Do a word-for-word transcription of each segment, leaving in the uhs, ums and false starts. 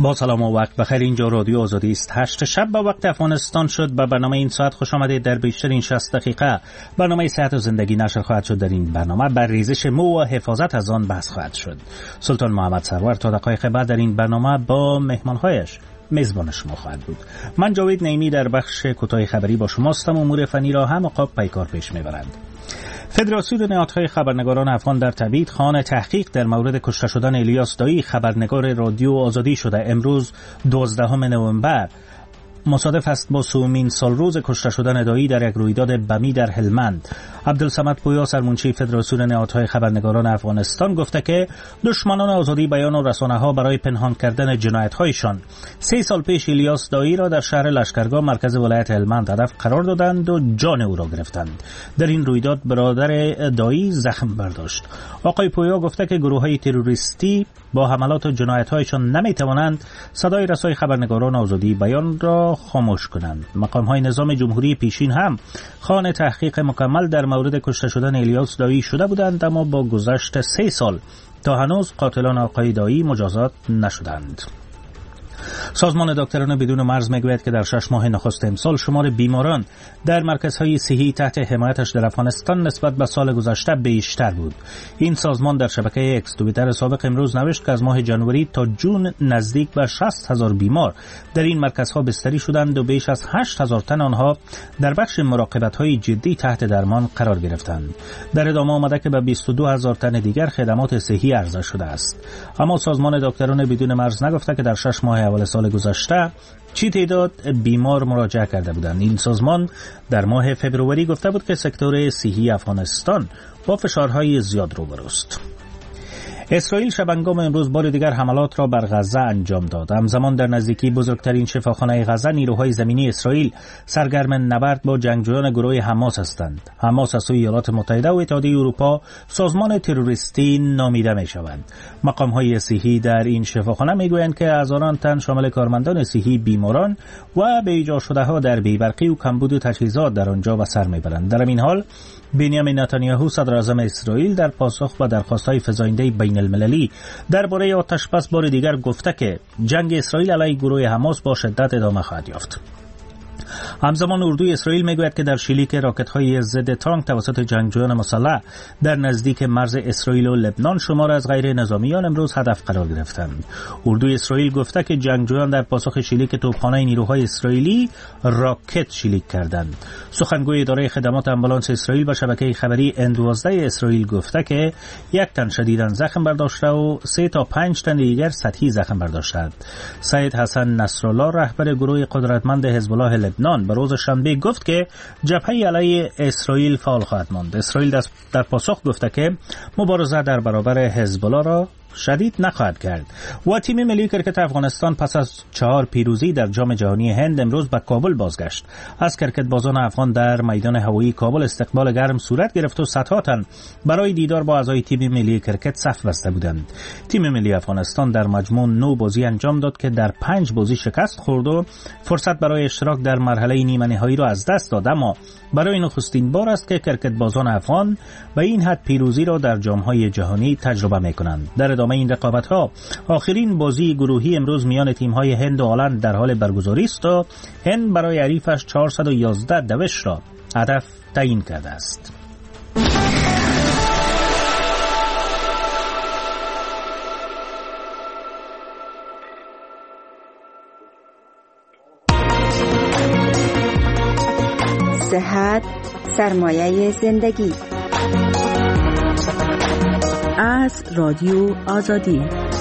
با سلام و وقت بخیر. اینجا رادیو آزادی است. هشت شب با وقت افغانستان شد و برنامه این ساعت خوش آمدید. در بیشترین شصت دقیقه برنامه صحت و زندگی نشر خواهد شد. در این برنامه بر ریزش مو و حفاظت از آن بحث خواهد شد. سلطان محمد سرور تا دقایق بعد در این برنامه با مهمانهایش میزبان شما خواهد بود. من جاوید نعیمی در بخش کوتاه خبری با شماستم. امور فنی را هم عقاب پیکار پیش میبرند. فدراسیون نهادهای خبرنگاران افغان در تبعید خواهان تحقیق در مورد کشته شدن الیاس دایی خبرنگار رادیو آزادی شده. امروز دوازدهم نوامبر مصادف است با سومین سال روز کشته شدن دایی در یک رویداد بمی در هلمند. عبدالصمد پویا سرمنشی فدراسیون نهادهای خبرنگاران افغانستان گفته که دشمنان آزادی بیان و رسانه‌ها برای پنهان کردن جنایت‌هایشان سه سال پیش الیاس دایی را در شهر لشکرگاه مرکز ولایت هلمند هدف قرار دادند و جان او را گرفتند. در این رویداد برادر دایی زخم برداشت. آقای پویا گفته که گروه‌های تروریستی با حملات و جنایت‌هایشان نمی‌توانند صدای رسای خبرنگاران آزادی بیان را خاموش کنند. مقام‌های نظام جمهوری پیشین هم خواهان تحقیق مکمل در مورد کشته شدن الیاس دایی شده بودند، اما با گذشت سه سال تا هنوز قاتلان آقای دایی مجازات نشدند. سازمان دکتران بدون مرز میگوید که در شش ماه نخست امسال شمار بیماران در مرکزهای صحی تحت حمایتش در افغانستان نسبت به سال گذشته بیشتر بود. این سازمان در شبکه اکس توییتر سابق امروز نوشت که از ماه جنوری تا جون نزدیک به شصت هزار بیمار در این مرکزها بستری شدند و بیش از هشت هزار تن آنها در بخش مراقبت‌های جدی تحت درمان قرار گرفتند. در ادامه آمده که به بیست و دو هزار تن دیگر خدمات صحی عرضه شده است. اما سازمان دکتران بدون مرز نگفته که در شش ماه اول سال گذشته چی تعداد بیمار مراجعه کرده بودند. این سازمان در ماه فبروری گفته بود که سکتور صحی افغانستان با فشارهای زیاد روبروست. اسرائیل شبانگام امروز بار دیگر حملات را بر غزه انجام داد. همزمان در نزدیکی بزرگترین شفاخانه غزه نیروهای زمینی اسرائیل سرگرم نبرد با جنگجویان گروه حماس هستند. حماس از سوی ایالات متحده و اتحادیه اروپا سازمان تروریستی نامیده می شود. مقام‌های صحی در این شفاخانه میگویند که هزاران تن شامل کارمندان صحی، بیماران و بیجا شده‌ها در بی‌برقی و کمبود تجهیزات در آنجا به سر میبرند. در این حال بنیامین نتانیاهو صدر اعظم اسرائیل در پاسخ به درخواست‌های فزاینده بین المللی درباره آتش‌بس بار دیگر گفته که جنگ اسرائیل علیه گروه حماس با شدت ادامه خواهد یافت. همزمان اردوی اسرائیل میگوید که در شلیک راکت‌های ضد تانک توسط جنگجویان مسلح در نزدیک مرز اسرائیل و لبنان شمار از غیر نظامیان امروز هدف قرار گرفتند. اردوی اسرائیل گفته که جنگجویان در پاسخ شلیک توپخانه نیروهای اسرائیلی راکت شلیک کردند. سخنگوی اداره خدمات آمبولانس اسرائیل به شبکه خبری ان دوازده اسرائیل گفته که یک تن شدیداً زخم برداشته و سه تا پنج تن دیگر سطحی زخم برداشتند. سید حسن نصرالله رهبر گروه قدرتمند حزب الله لبنان به روز شنبه گفت که جبهه علیه اسرائیل فعال خواهد ماند. اسرائیل در پاسخ گفته که مبارزه در برابر حزب الله را شدید نخواهد کرد. و تیم ملی کرکت افغانستان پس از چهار پیروزی در جام جهانی هند امروز به کابل بازگشت. از کرکت بازان افغان در میدان هوایی کابل استقبال گرم صورت گرفت و صدها تن برای دیدار با اعضای تیم ملی کرکت صف بسته بودند. تیم ملی افغانستان در مجموع نه بازی انجام داد که در پنج بازی شکست خورد و فرصت برای اشتراک در مرحله نیمه نهایی را از دست داد، اما برای نخستین بار است که کرکت بازان افغان به این حد پیروزی را در جام‌های جهانی تجربه می‌کنند. در ادامه این رقابت‌ها آخرین بازی گروهی امروز میان تیم‌های هند و هلند در حال برگزاری است و هند برای حریفش چهارصد و یازده دوش را هدف تعیین کرده است. صحت سرمایه زندگی از رادیو آزادی.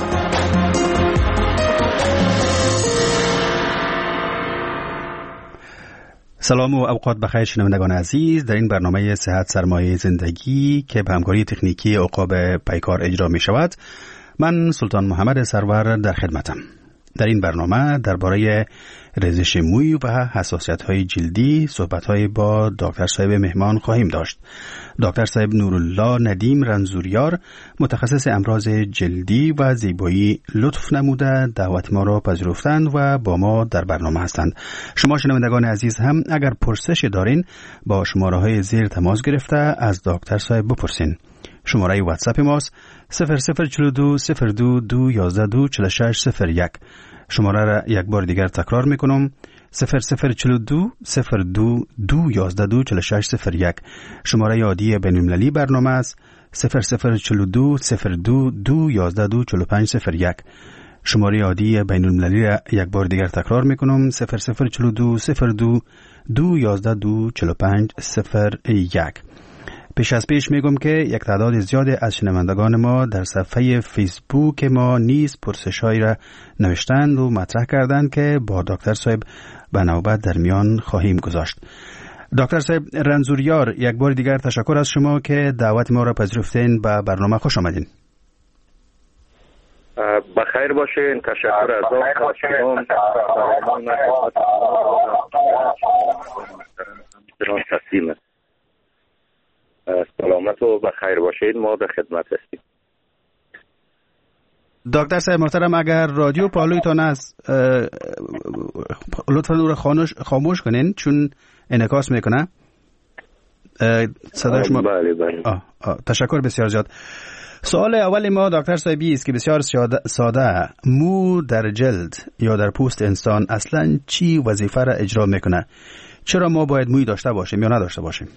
سلام و اوقات بخیر شنوندگان عزیز. در این برنامه صحت سرمایه زندگی که به همکاری تکنیکی عقاب پیکار اجرا می شود، من سلطان محمد سرور در خدمتم. در این برنامه درباره ریزش موی و حساسیت‌های جلدی صحبت‌های با دکتر صاحب مهمان خواهیم داشت. دکتر صاحب نورالله ندیم رنزوریار، متخصص امراض جلدی و زیبایی، لطف نموده دعوت ما را پذیرفتند و با ما در برنامه هستند. شما شنوندگان عزیز هم اگر پرسش دارین با شماره‌های زیر تماس گرفته از دکتر صاحب بپرسین. شماره واتساپ ماست صفر صفر چهل و دو صفر دو دو یازده دو چهل و شش صفر یک. شماره را یک بار دیگر تکرار میکنم صفر صفر چهل و دو صفر دو دو یازده دو چهل و شش صفر یک. شماره یادی بین‌المللی برنامه است صفر صفر چهل و دو صفر دو دو یازده دو چهل و پنج صفر یک. شماره یادی بین‌المللی را یک بار دیگر تکرار میکنم صفر صفر چهل و دو صفر دو دو یازده دو چهل و پنج صفر یک. پیش از پیش میگم که یک تعداد زیاد از شنوندگان ما در صفحه فیسبوک ما نیز پرسش‌هایی را نوشتند و مطرح کردند که با دکتر صاحب به نوبت در میان خواهیم گذاشت. دکتر صاحب رنزوریار، یک بار دیگر تشکر از شما که دعوت ما را پذیرفتین. به برنامه خوش آمدین. بخیر باشین. تشکر از شما. سلامت و بخیر باشید. ما به خدمت هستیم. دکتر صاحب محترم، اگر رادیو پالویتان است لطفا او را خاموش کنین چون انعکاس میکنه صدای شما. بله بله. آه آه. تشکر بسیار زیاد. سوال اول ما دکتر صاحبی است که بسیار ساده، مو در جلد یا در پوست انسان اصلا چی وظیفه را اجرا میکنه؟ چرا ما باید موی داشته باشیم یا نداشته باشیم؟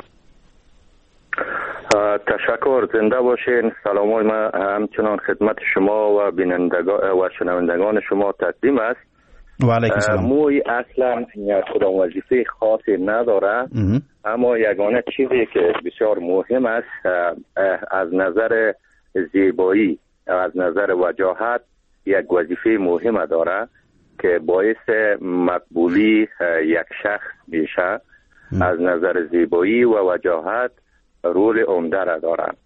تشکر. زنده باشین. سلامای ما همچنان خدمت شما و بینندگان و شنوندگان شما تقدیم است. و علیکم السلام. موی اصلا کدام وظیفه خاصی نداره، اما یگانه چیزی که بسیار مهم است از نظر زیبایی، از نظر وجاهت یک وظیفه مهم داره که باعث مقبولی یک شخص میشه. از نظر زیبایی و وجاهت رول عمده را دارند.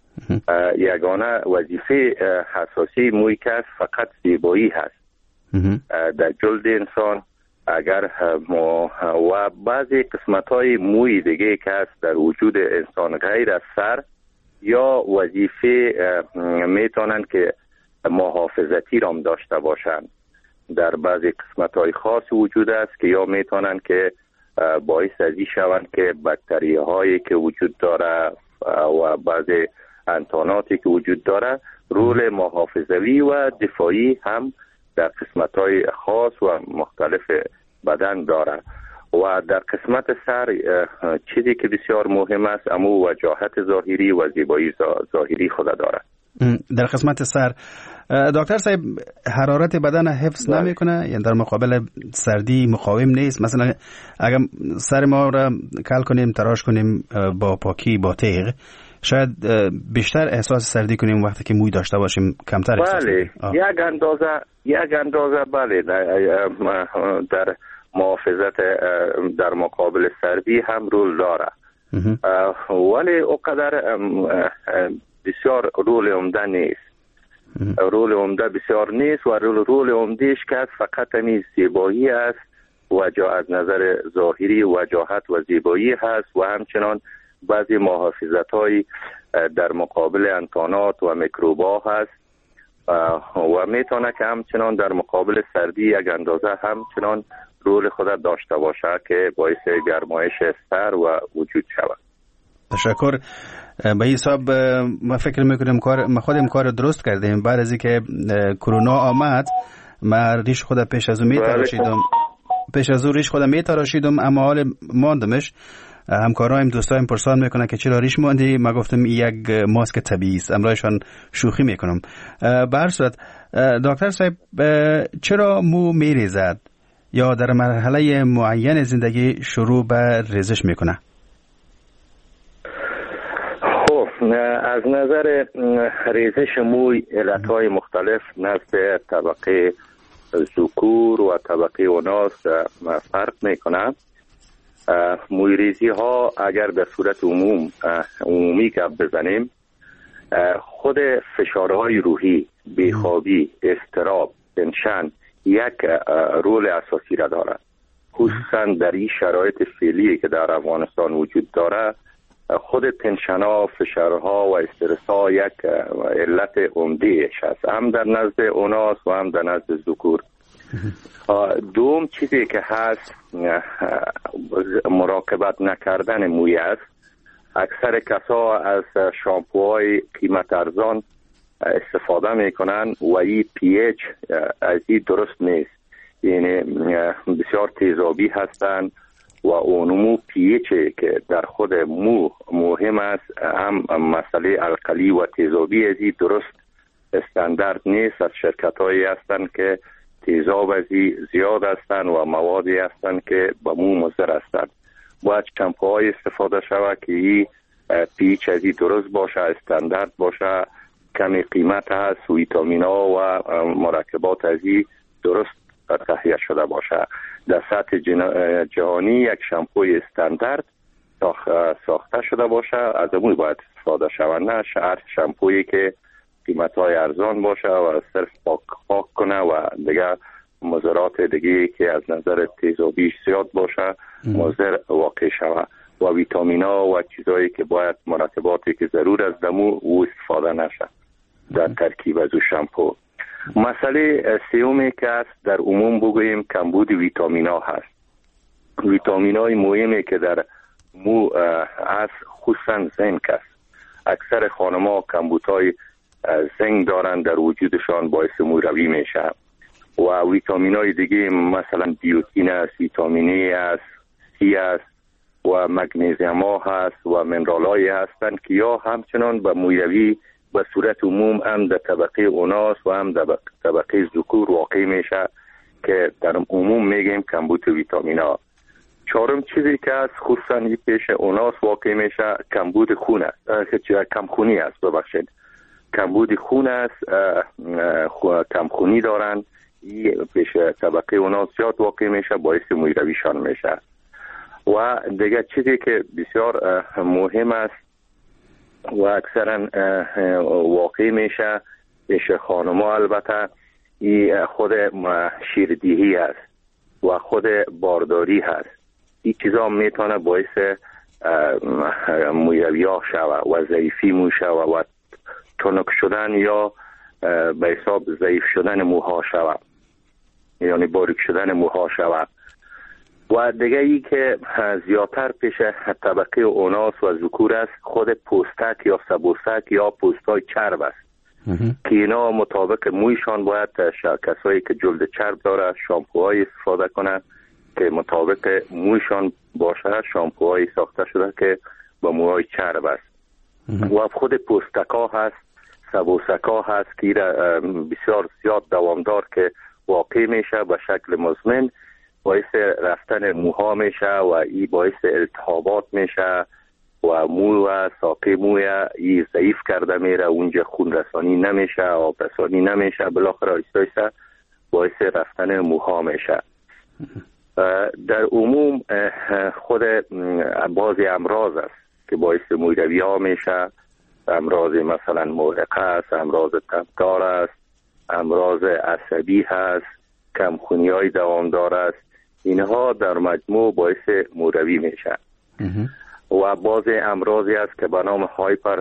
یگانه وظیفه حساسی موی کس فقط زیبایی هست در جلد انسان. اگر ما و بعضی قسمت های موی دیگه که هست در وجود انسان غیر از سر یا وظیفه میتونن که محافظتی رام داشته باشند. در بعضی قسمت های خاص وجود است که یا میتونن که باعث ازی شوند که باکتری هایی که وجود داره و بعضی انتاناتی که وجود داره رول محافظوی و دفاعی هم در قسمت های خاص و مختلف بدن داره. و در قسمت سر چیزی که بسیار مهم است اما وجاهت ظاهری و زیبایی ظاهری خود داره. در قسمت سر دکتر صاحب حرارت بدن حفظ نمیکنه، یعنی در مقابل سردی مقاوم نیست؟ مثلا اگر سر ما را کل کنیم، تراش کنیم با پاکی با تیغ، شاید بیشتر احساس سردی کنیم وقتی که موی داشته باشیم کمتر احساس کنیم. بله، یک اندازه یک اندازه بله در محافظت در مقابل سردی هم رول داره، ولی اوقدر بسیار رول عمده نیست. رول عمده بسیار نیست و رول رول عمدهش که فقط همین زیبایی است و جا از نظر ظاهری وجاهت و زیبایی هست و همچنان بعضی محافظت های در مقابل انتانات و میکروبا هست و میتونه که همچنان در مقابل سردی یک اندازه همچنان رول خود داشته باشه که باعث گرمایش سر و وجود شود. تشکر. به حساب ما فکر میکنم کار ما خودم کار درست کردیم. بعد از اینکه کرونا آمد ما ریش خود پیش از اون میتراشیدم پیش از اون ریش خودم میتراشیدم اما حال ماندمش. همکارایم دوستایم پرسان میکنن که چرا ریش ماندی؟ ما گفتم یک ماسک طبیعی است. امرایشان شوخی میکنم. به هر صورت دکتر صاحب چرا مو میریزد یا در مرحله معین زندگی شروع به ریزش میکنه؟ از نظر ریزش موی علتهای مختلف نزد طبقه ذکور و طبقه اناث فرق میکنه. موی ریزی ها اگر به صورت عموم عمومی گپ بزنیم، خود فشارهای روحی، بیخوابی، اضطراب، تنشن یک رول اساسی را دارد. خصوصا در این شرایط فعلی که در افغانستان وجود داره، خود تنشن‌ها، فشارها و استرس‌ها یک علت عمده‌اش است، هم در نزد اوناس و هم در نزد ذکور. دوم چیزی که هست مراقبت نکردن موی است. اکثر کسا از شامپوهای قیمت ارزان استفاده میکنن و این پی اچ از این درست نیست، یعنی بسیار تیزابی هستند و اونمو پی اچ که در خود مو مهم است، هم مسئله القلی و تیزابی از این درست استاندارد نیست. از شرکت هایی هستند که تیزاب از این زیاد هستند و موادی هستند که به مو مضر هستند. باید شامپوهای استفاده شود که این پی اچ از این درست باشه، استاندارد باشه، کمی قیمت هست، ویتامین ها و مرکبات از این درست تهیه شده باشه. در سطح جهانی یک شامپوی استاندارد ساخته شده باشه، از اون باید استفاده شود، نه هر شامپویی که قیمت های ارزان باشه و صرف پاک پاک کنه و دیگه مضرات دیگه که از نظر تیزابیش زیاد باشه مضر واقع شود و ویتامین ها و چیزایی که باید مرکباتی که ضرور از دمو او استفاده نشه در ترکیب از شامپو. مسئله سیومی که است در عموم بگوییم کمبود ویتامین ها هست. ویتامین های مهمی که در مو است خصوصا زنک است. اکثر خانم ها کمبود های زنک دارن در وجودشان، باعث موروی میشه. و ویتامین های دیگه مثلا بیوتین است، ویتامین ای است، سی است و مگنیزیم ها هست و منرال های هستند که یا همچنان به موروی به صورت عموم هم در طبقه اوناس و هم در طبقه ذکور واقع میشه که در عموم میگیم کمبود ویتامین ها. چهارم چیزی که از خصوصا پیش اوناس واقع میشه کمبود خون است، کمخونی است، ببخشید کمبود خون است، کمخونی دارن، این پیش طبقه اوناس زیاد واقع میشه، باعث مورویشان میشه. و دیگه چیزی که بسیار مهم است و اکثرا واقع میشه پیش خانم‌ها، البته این خود شیردهی هست و خود بارداری هست. این چیزا میتونه باعث موروی‌ها شود و ضعیفی مو شود و تنک شدن یا به حساب ضعیف شدن موها شود، یعنی باریک شدن موها شود. و دیگه ای که زیادتر پیش طبقه اوناس و ذکور است خود پوستک یا سبوسک یا پوستای چرب است که اینا مطابق مویشان باید کسایی که جلد چرب داره شامپوهای استفاده کنند که مطابق مویشان باشه، شامپوهای ساخته شده که با موهای چرب است. و خود پوستک ها هست، سبوسک ها هست که بسیار زیاد دوامدار که واقع میشه به شکل مزمن، باعث رفتن موها میشه و این باعث التهابات میشه و مو و ساقه موی این ضعیف کرده میره، اونجا خون رسانی نمیشه، آب رسانی نمیشه، بالاخره آیسته آیسته باعث رفتن موها میشه. در عموم خود بعضی امراض است که باعث موروی ها میشه، امراض مثلا محرقه است، امراض تبدار است، امراض عصبی هست، کمخونی های دوامدار است. اینها در مجموع باعث موروی میشه. و بعض امراضی است که به نام هایپر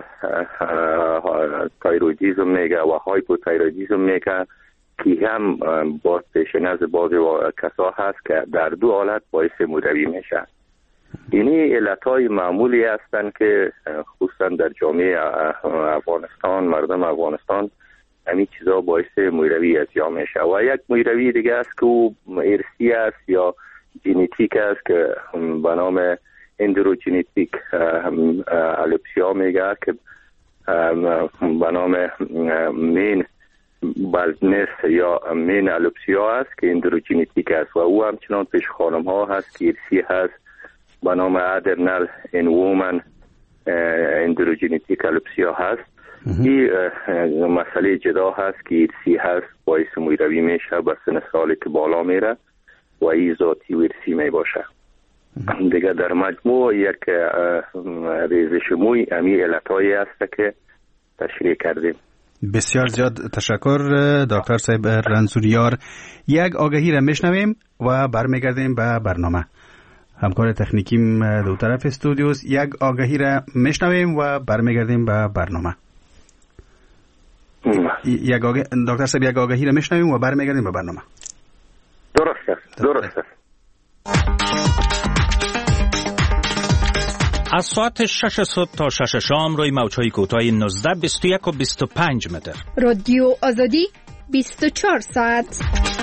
تایرویدیسم میگه و هایپوتایرویدیسم میگه که هم باز پیش نزد بعضی کسا هست که در دو حالت باعث موروی میشه. اینی علتهای معمولی هستند که خصوصا در جامعه افغانستان، مردم افغانستان همین چیزا باعث موروی از یا میشه. و یک موروی دیگه است که او ارثی است یا ژنتیک است که به نام اندروژنتیک الوپسیا میگه که به نام مین بالدنس یا مین الوپسیا است که اندروژنتیک است و او همچنان پیش خانم ها هست که ارثی هست به نام ادرنال ان وومن اندروژنتیک الوپسیا هست. این مسئله جدا هست که ارثی هست، باعث موروی میشه به سن سالی که بالا میره و این ذاتی و ارثی می باشه. دیگه در مجموع یک ریزش موی امی علتهایی هست که تشریح کردیم. بسیار زیاد تشکر دکتر صاحب رنزوریار. یک آگهی را میشنویم و برمیگردیم به برنامه. همکار تکنیکیم دو طرف استودیوس. یک آگهی را میشنویم و برمیگردیم به برنامه. یک آگه... دکتر صاحب یک آگهی را میشنویم و برمیگردیم به برنامه. درست است. درست است. از ساعت شش صبح تا شش شام روی موج‌های کوتاه نوزده، بیست و یک و بیست و پنج متر. رادیو آزادی بیست و چهار ساعت.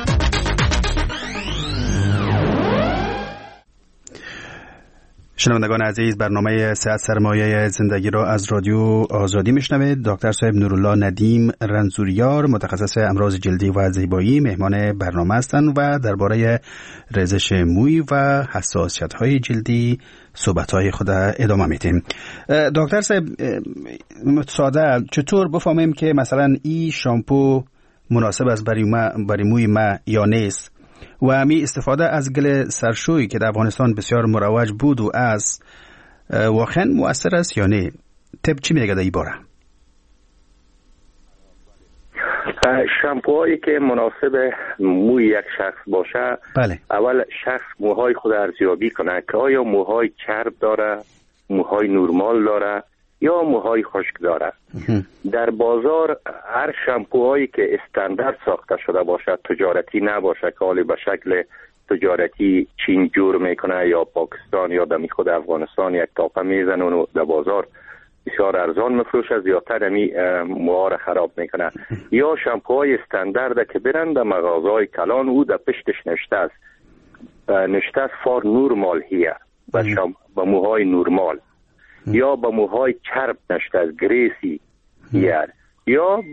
شنوندگان عزیز، برنامه صحت سرمایه زندگی را از رادیو آزادی میشنوید. دکتر صاحب نورالله ندیم رنزوریار، متخصص امراض جلدی و زیبایی، مهمان برنامه هستند و درباره ریزش موی و حساسیت‌های جلدی صحبت‌های خود ادامه میدیم. دکتر صاحب، ساده چطور بفهمیم که مثلا این شامپو مناسب است برای موی ما یا نیست؟ و می استفاده از گل سرشویی که در افغانستان بسیار مروج بود و است، واقعا مؤثر است یا نه؟ طب چی میگه در این باره؟ شامپوهایی که مناسب موی یک شخص باشه، بله. اول شخص موهای خود ارزیابی کنه که آیا موهای چرب داره، موهای نورمال داره یا موهای خشک داره. در بازار هر شامپوهایی که استاندارد ساخته شده باشه، تجارتی نباشه، که حالی به شکل تجارتی چین جور میکنه یا پاکستان یا دمی خود افغانستان یک تاپه میزنه و در بازار بسیار ارزان مفروشه، زیادتر همی موها را خراب میکنه. یا شامپوهای استاندارد که برن در مغازهای کلان، او در پشتش نشته است نشته است فار نورمال هیر، با موهای نورمال، یا با موهای چرب نشته از گریسی هیر، یا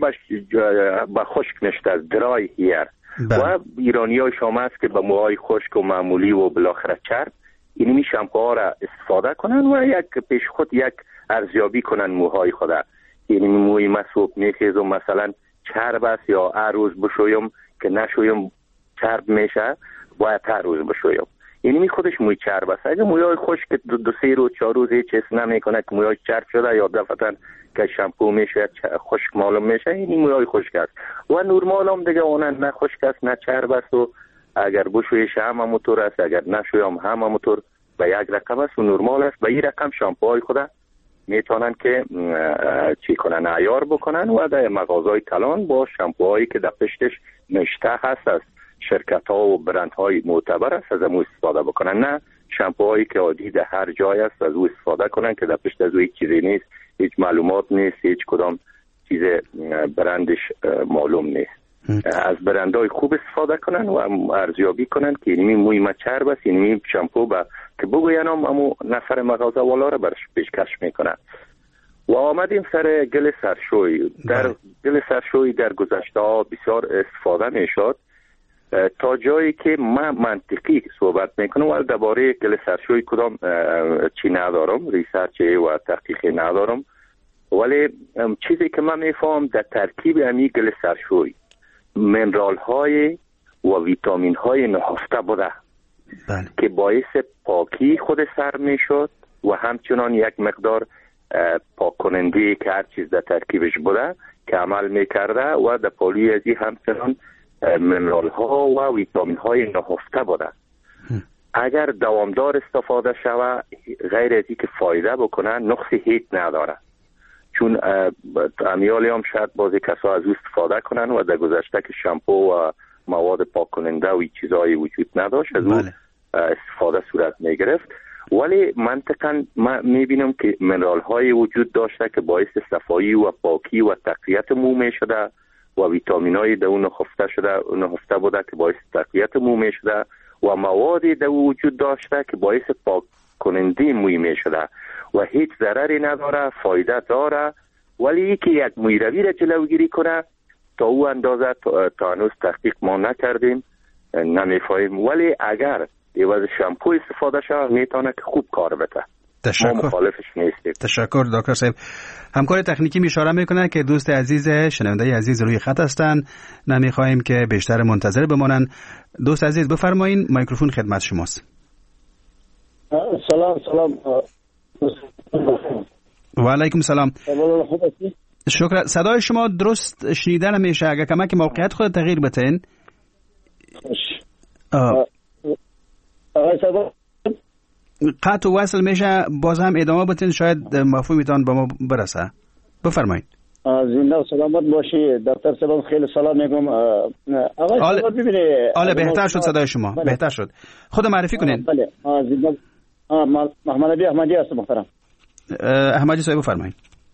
با خشک نشته از درای هیر. و ایرانی های شما است که با موهای خشک و معمولی و بالاخره چرب اینمی شامپوها را استفاده کنن و یک پیش خود یک ارزیابی کنن موهای خود. یعنی موی ما صبح میخیزم مثلا چرب است یا هر روز بشویم که نشویم چرب میشه، باید هر روز بشویم. یعنی می خودش موی چرب است. اگه موی خشک دو, دو سه روز چهار روز هیچ حس نمیکنه که موی چرب شده یا دفعتاً که شامپو میشه خشک معلوم میشه، یعنی موی خشک است. و نورمال هم دیگه اون نه خشک است نه چرب است و اگر بشویش هم همونطور است، اگر نشویم هم همونطور به یک رقم است و نورمال است. به این رقم شامپوهای خود میتونن که چی کنن، عیار بکنن و در مغازهای کلان با شامپوهایی که در پشتش نشته هست است شرکت ها و برند های معتبر است از امو استفاده بکنن، نه شامپوهایی که عادی در هر جای است از او استفاده کنن که در پشت از او هیچ چیزی نیست، هیچ معلومات نیست، هیچ کدام چیز برندش معلوم نیست. از برندهای خوب استفاده کنن و ارزیابی کنن که اینمی موی ما چرب است، اینمی شامپو با که بگوین هم امو نفر مغازه والا را برش پیشکش میکنن. و آمدیم سر گل سرشوی. در گل سرشوی در گذشته ها بسیار استفاده میشد تا جایی که من منطقی صحبت میکنم و درباره گل سرشوی کدام چی ندارم، ریسرچ و تحقیقی ندارم، ولی چیزی که من میفهم در ترکیب امی گل سرشوی منرال های و ویتامین های نهفته بوده بله. که باعث پاکی خود سر میشد و همچنان یک مقدار پاک کننده که هر چیز در ترکیبش بوده که عمل میکرده و در پالی ازی همچنان منرال ها و ویتامین های نهفته بوده. اگر دوامدار استفاده شود غیر از که فایده بکنه نقصی هیچ نداره، چون امیالی هم شاید بعضی کسا از او استفاده کنن و در گذشته که شامپو و مواد پاک کننده و چیزایی وجود نداشت از او استفاده صورت میگرفت، ولی منطقا ما میبینم که منرال های وجود داشته که باعث صفایی و پاکی و تقویت مو میشده و ویتامین های در اون نهفته شده نهفته بوده که باعث تقویت مو میشده و موادی در وجود داشته که باعث پاک کننده موی میشده و هیچ ضرری نداره، فایده داره، ولی یکی یک موی روی را جلوگیری کنه تا او اندازه تا هنوز تحقیق ما نکردیم نمیفهمیم، ولی اگر عوض شامپو استفاده شود میتونه که خوب کار بده. تشکر. ما مخالفش نیستیم. تشکر دکتر صاحب. همکار تکنیکی اشاره میکنه که دوست عزیز شنونده عزیز روی خط هستن، نمیخوایم که بیشتر منتظر بمانن. دوست عزیز بفرمایین، میکروفون خدمت شماست. سلام سلام. و علیکم سلام. شکر. صدای شما درست شنیده نمیشه، اگر کمک موقعیت خود تغییر بتین. قطع و وصل میشه، باز هم ادامه بتین شاید مفهومتان به ما برسه. بفرمایید. زنده و سلامت باشی دکتر صاحب. خیلی سلام میگم. آقای صاحب ببینید آله بهتر شد صدای شما. بله. بهتر شد. خود معرفی کنین. بله. زنده محمد علی احمدی هستم محترم. احمدی صاحب بفرمایید.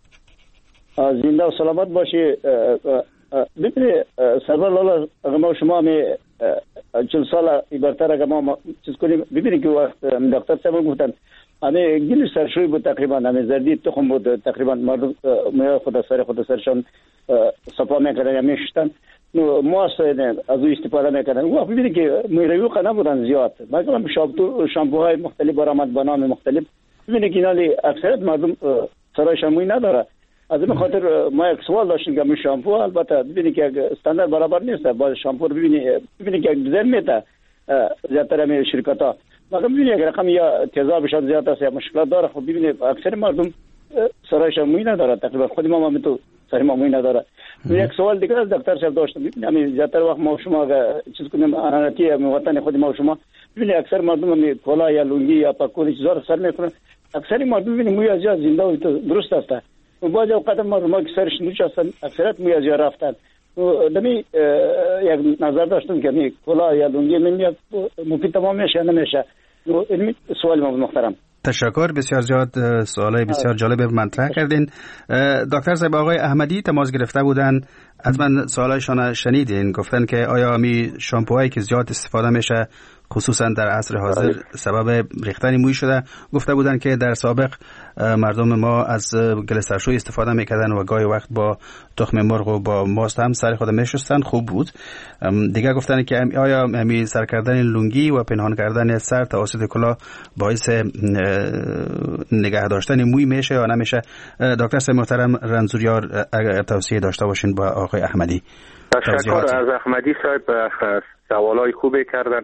زنده و سلامت باشی. ببینید سرور لالا اگر ما شما می چل سال برتر اگر ما چیز کنیم، ببینید که وقت دکتر صاحب گفتن همه گلی سرشوی بود، تقریبا همه زردی تخم بود، تقریبا مردم میای خود سر خود سرشان صفا میکردن یا میشتن، ما از او استفاده میکردن. وقت ببینید که میروی نبودن زیاد، مثلا شامپو شامپوهای مختلف برآمد به نام مختلف. ببینید که اینا اکثریت مردم سرایشان موی نداره. از این خاطر ما یک سوال داشتیم که می شامپو البته ببینید که استاندارد برابر نیست. با شامپو ببینید ببینید که دیزاین میته زیادتر می شرکت ها، مگر ببینید اگر رقم یا تیزابش زیاد است یا مشکلات داره. خب ببینید اکثر مردم سرایش موی نداره، تقریبا خود ما هم تو سر ما موی نداره. یک سوال دیگه از دکتر صاحب داشتم، ببینید زیادتر وقت ما شما چیز کنیم انانتی وطن خود ما شما ببینید اکثر مردم می کلا یا لنگی یا پاکو چیزا رو سر میکنن. اکثر مردم ببینید موی از زنده و درست است. و بعضی اوقات ما که سرش نوچ هستن اکثرت موی از یا رفتن. دمی یک نظر داشتم که می کلا یا لنگی من مفید تمام میشه نمیشه. این سوال ما محترم. تشکر، بسیار زیاد سوالای بسیار جالب مطرح کردین. دکتر صاحب آقای احمدی تماس گرفته بودن، حتما سوالایشان شنیدین. گفتن که آیا می شامپوهایی که زیاد استفاده میشه خصوصا در عصر حاضر سبب ریختن موی شده؟ گفته بودن که در سابق مردم ما از گل سرشوی استفاده میکردن و گاهی وقت با تخم مرغ و با ماست هم سر خود میشستن، خوب بود. دیگه گفتن که آیا همین سر کردن لنگی و پنهان کردن سر توسط کلاه باعث نگه داشتن موی میشه یا نمیشه؟ دکتر صاحب محترم رنزوریار اگر توصیه داشته باشین با آقای احمدی. تشکر از احمدی صاحب، سوالای خوبی کردن.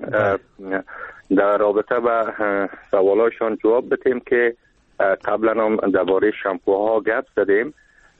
در رابطه با سوالایشان جواب بدیم که قبلا هم درباره شامپوها گپ زدیم.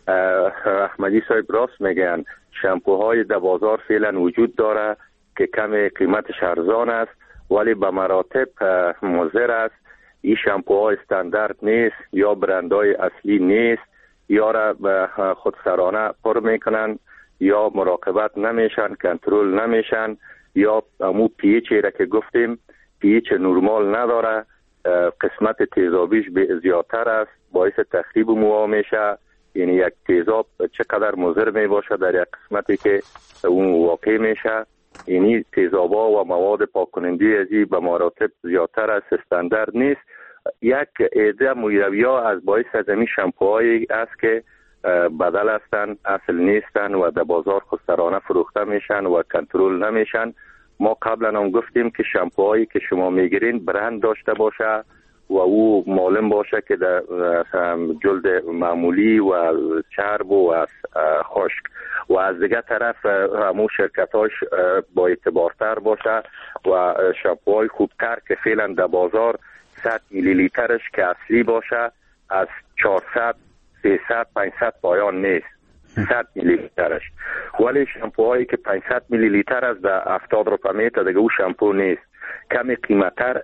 احمدی صاحب راست میگن، شامپوهای در بازار فعلا وجود داره که کم قیمتش ارزان است ولی به مراتب مضر است. این شامپوها استاندارد نیست یا برندهای اصلی نیست، یا را به خودسرانه پر میکنن یا مراقبت نمیشن، کنترل نمیشن، یا امو پیچی را که گفتیم پیچ نورمال نداره، قسمت تیزابیش زیادتر است، باعث تخریب موها میشه. یعنی یک تیزاب چقدر مضر می باشه در یک قسمتی که اون واقع میشه. یعنی تیزابا و مواد پاک کننده ازی به مراتب زیادتر است، استاندارد نیست. یک عده مویروی‌ها از باعث از این شامپوهایی است که بدل هستن، اصل نیستن و در بازار خودسرانه فروخته میشن و کنترل نمیشن. ما قبلا هم گفتیم که شامپوهایی که شما میگیرین برند داشته باشه و او معلوم باشه که در جلد معمولی و چرب و از خشک، و از دیگه طرف همون شرکتاش با اعتبارتر باشه و شامپوهای خوبتر که فعلا در بازار صد میلی لیترش که اصلی باشه از چهارصد سیصد پانصد پایان نیست، صد میلی لیترش. ولی شامپوهایی که پانصد میلی لیتر از در هفتاد روپیه میته دیگه او شامپو نیست. کمی قیمتر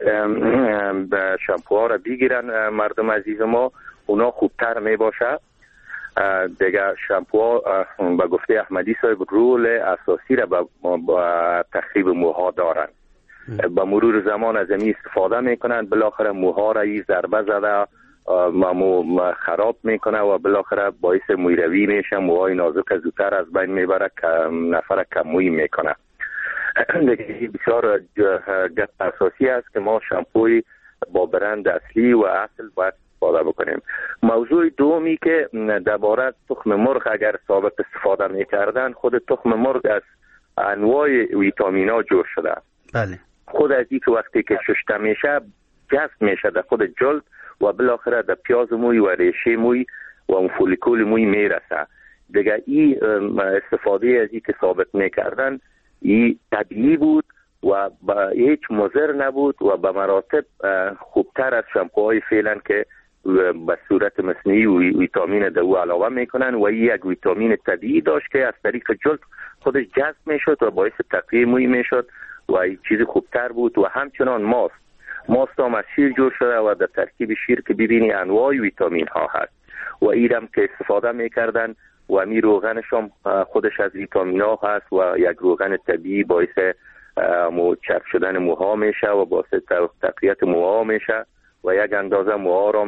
شامپوها را بگیرن مردم عزیز ما، اونا خوبتر می باشه. دیگه شامپوها به گفته احمدی صاحب رول اساسی را با تخریب موها دارن. با مرور زمان از این استفاده میکنن، بالاخره موها را این ضربه زده مو خراب میکنه و بالاخره باعث مویروی میشه، موهای نازک زودتر از بین میبره، نفر کم موی میکنه. دیگه بسیار گپ اساسی است که ما شامپوی با برند اصلی و اصل باید استفاده بکنیم. موضوع دومی که درباره تخم مرغ اگر سابق استفاده میکردن، خود تخم مرغ از انواع ویتامینا جور شده. بله. خود از این که وقتی که شسته میشه جذب میشه در خود جلد و بالاخره در پیاز موی و ریشه موی و اون فولیکول موی میرسه. دیگه این استفاده از این که ثابت میکردن این طبیعی بود و با هیچ مضر نبود و به مراتب خوبتر از شامپوهای فعلا که به صورت مصنوعی و ویتامین در او علاوه میکنن و این یک ویتامین طبیعی داشت که از طریق جلد خودش جذب میشد و باعث تقویه موی میشد و این چیز خوبتر بود. و همچنان ماست ماست هم از شیر جور شده و در ترکیب شیر که ببینی انواع ویتامین ها هست و ایرم که استفاده میکردن و می روغنش هم خودش از ویتامین ها هست و یک روغن طبیعی باعث مو چرب شدن موها میشه و باعث تقویت موها میشه و یک اندازه موها هم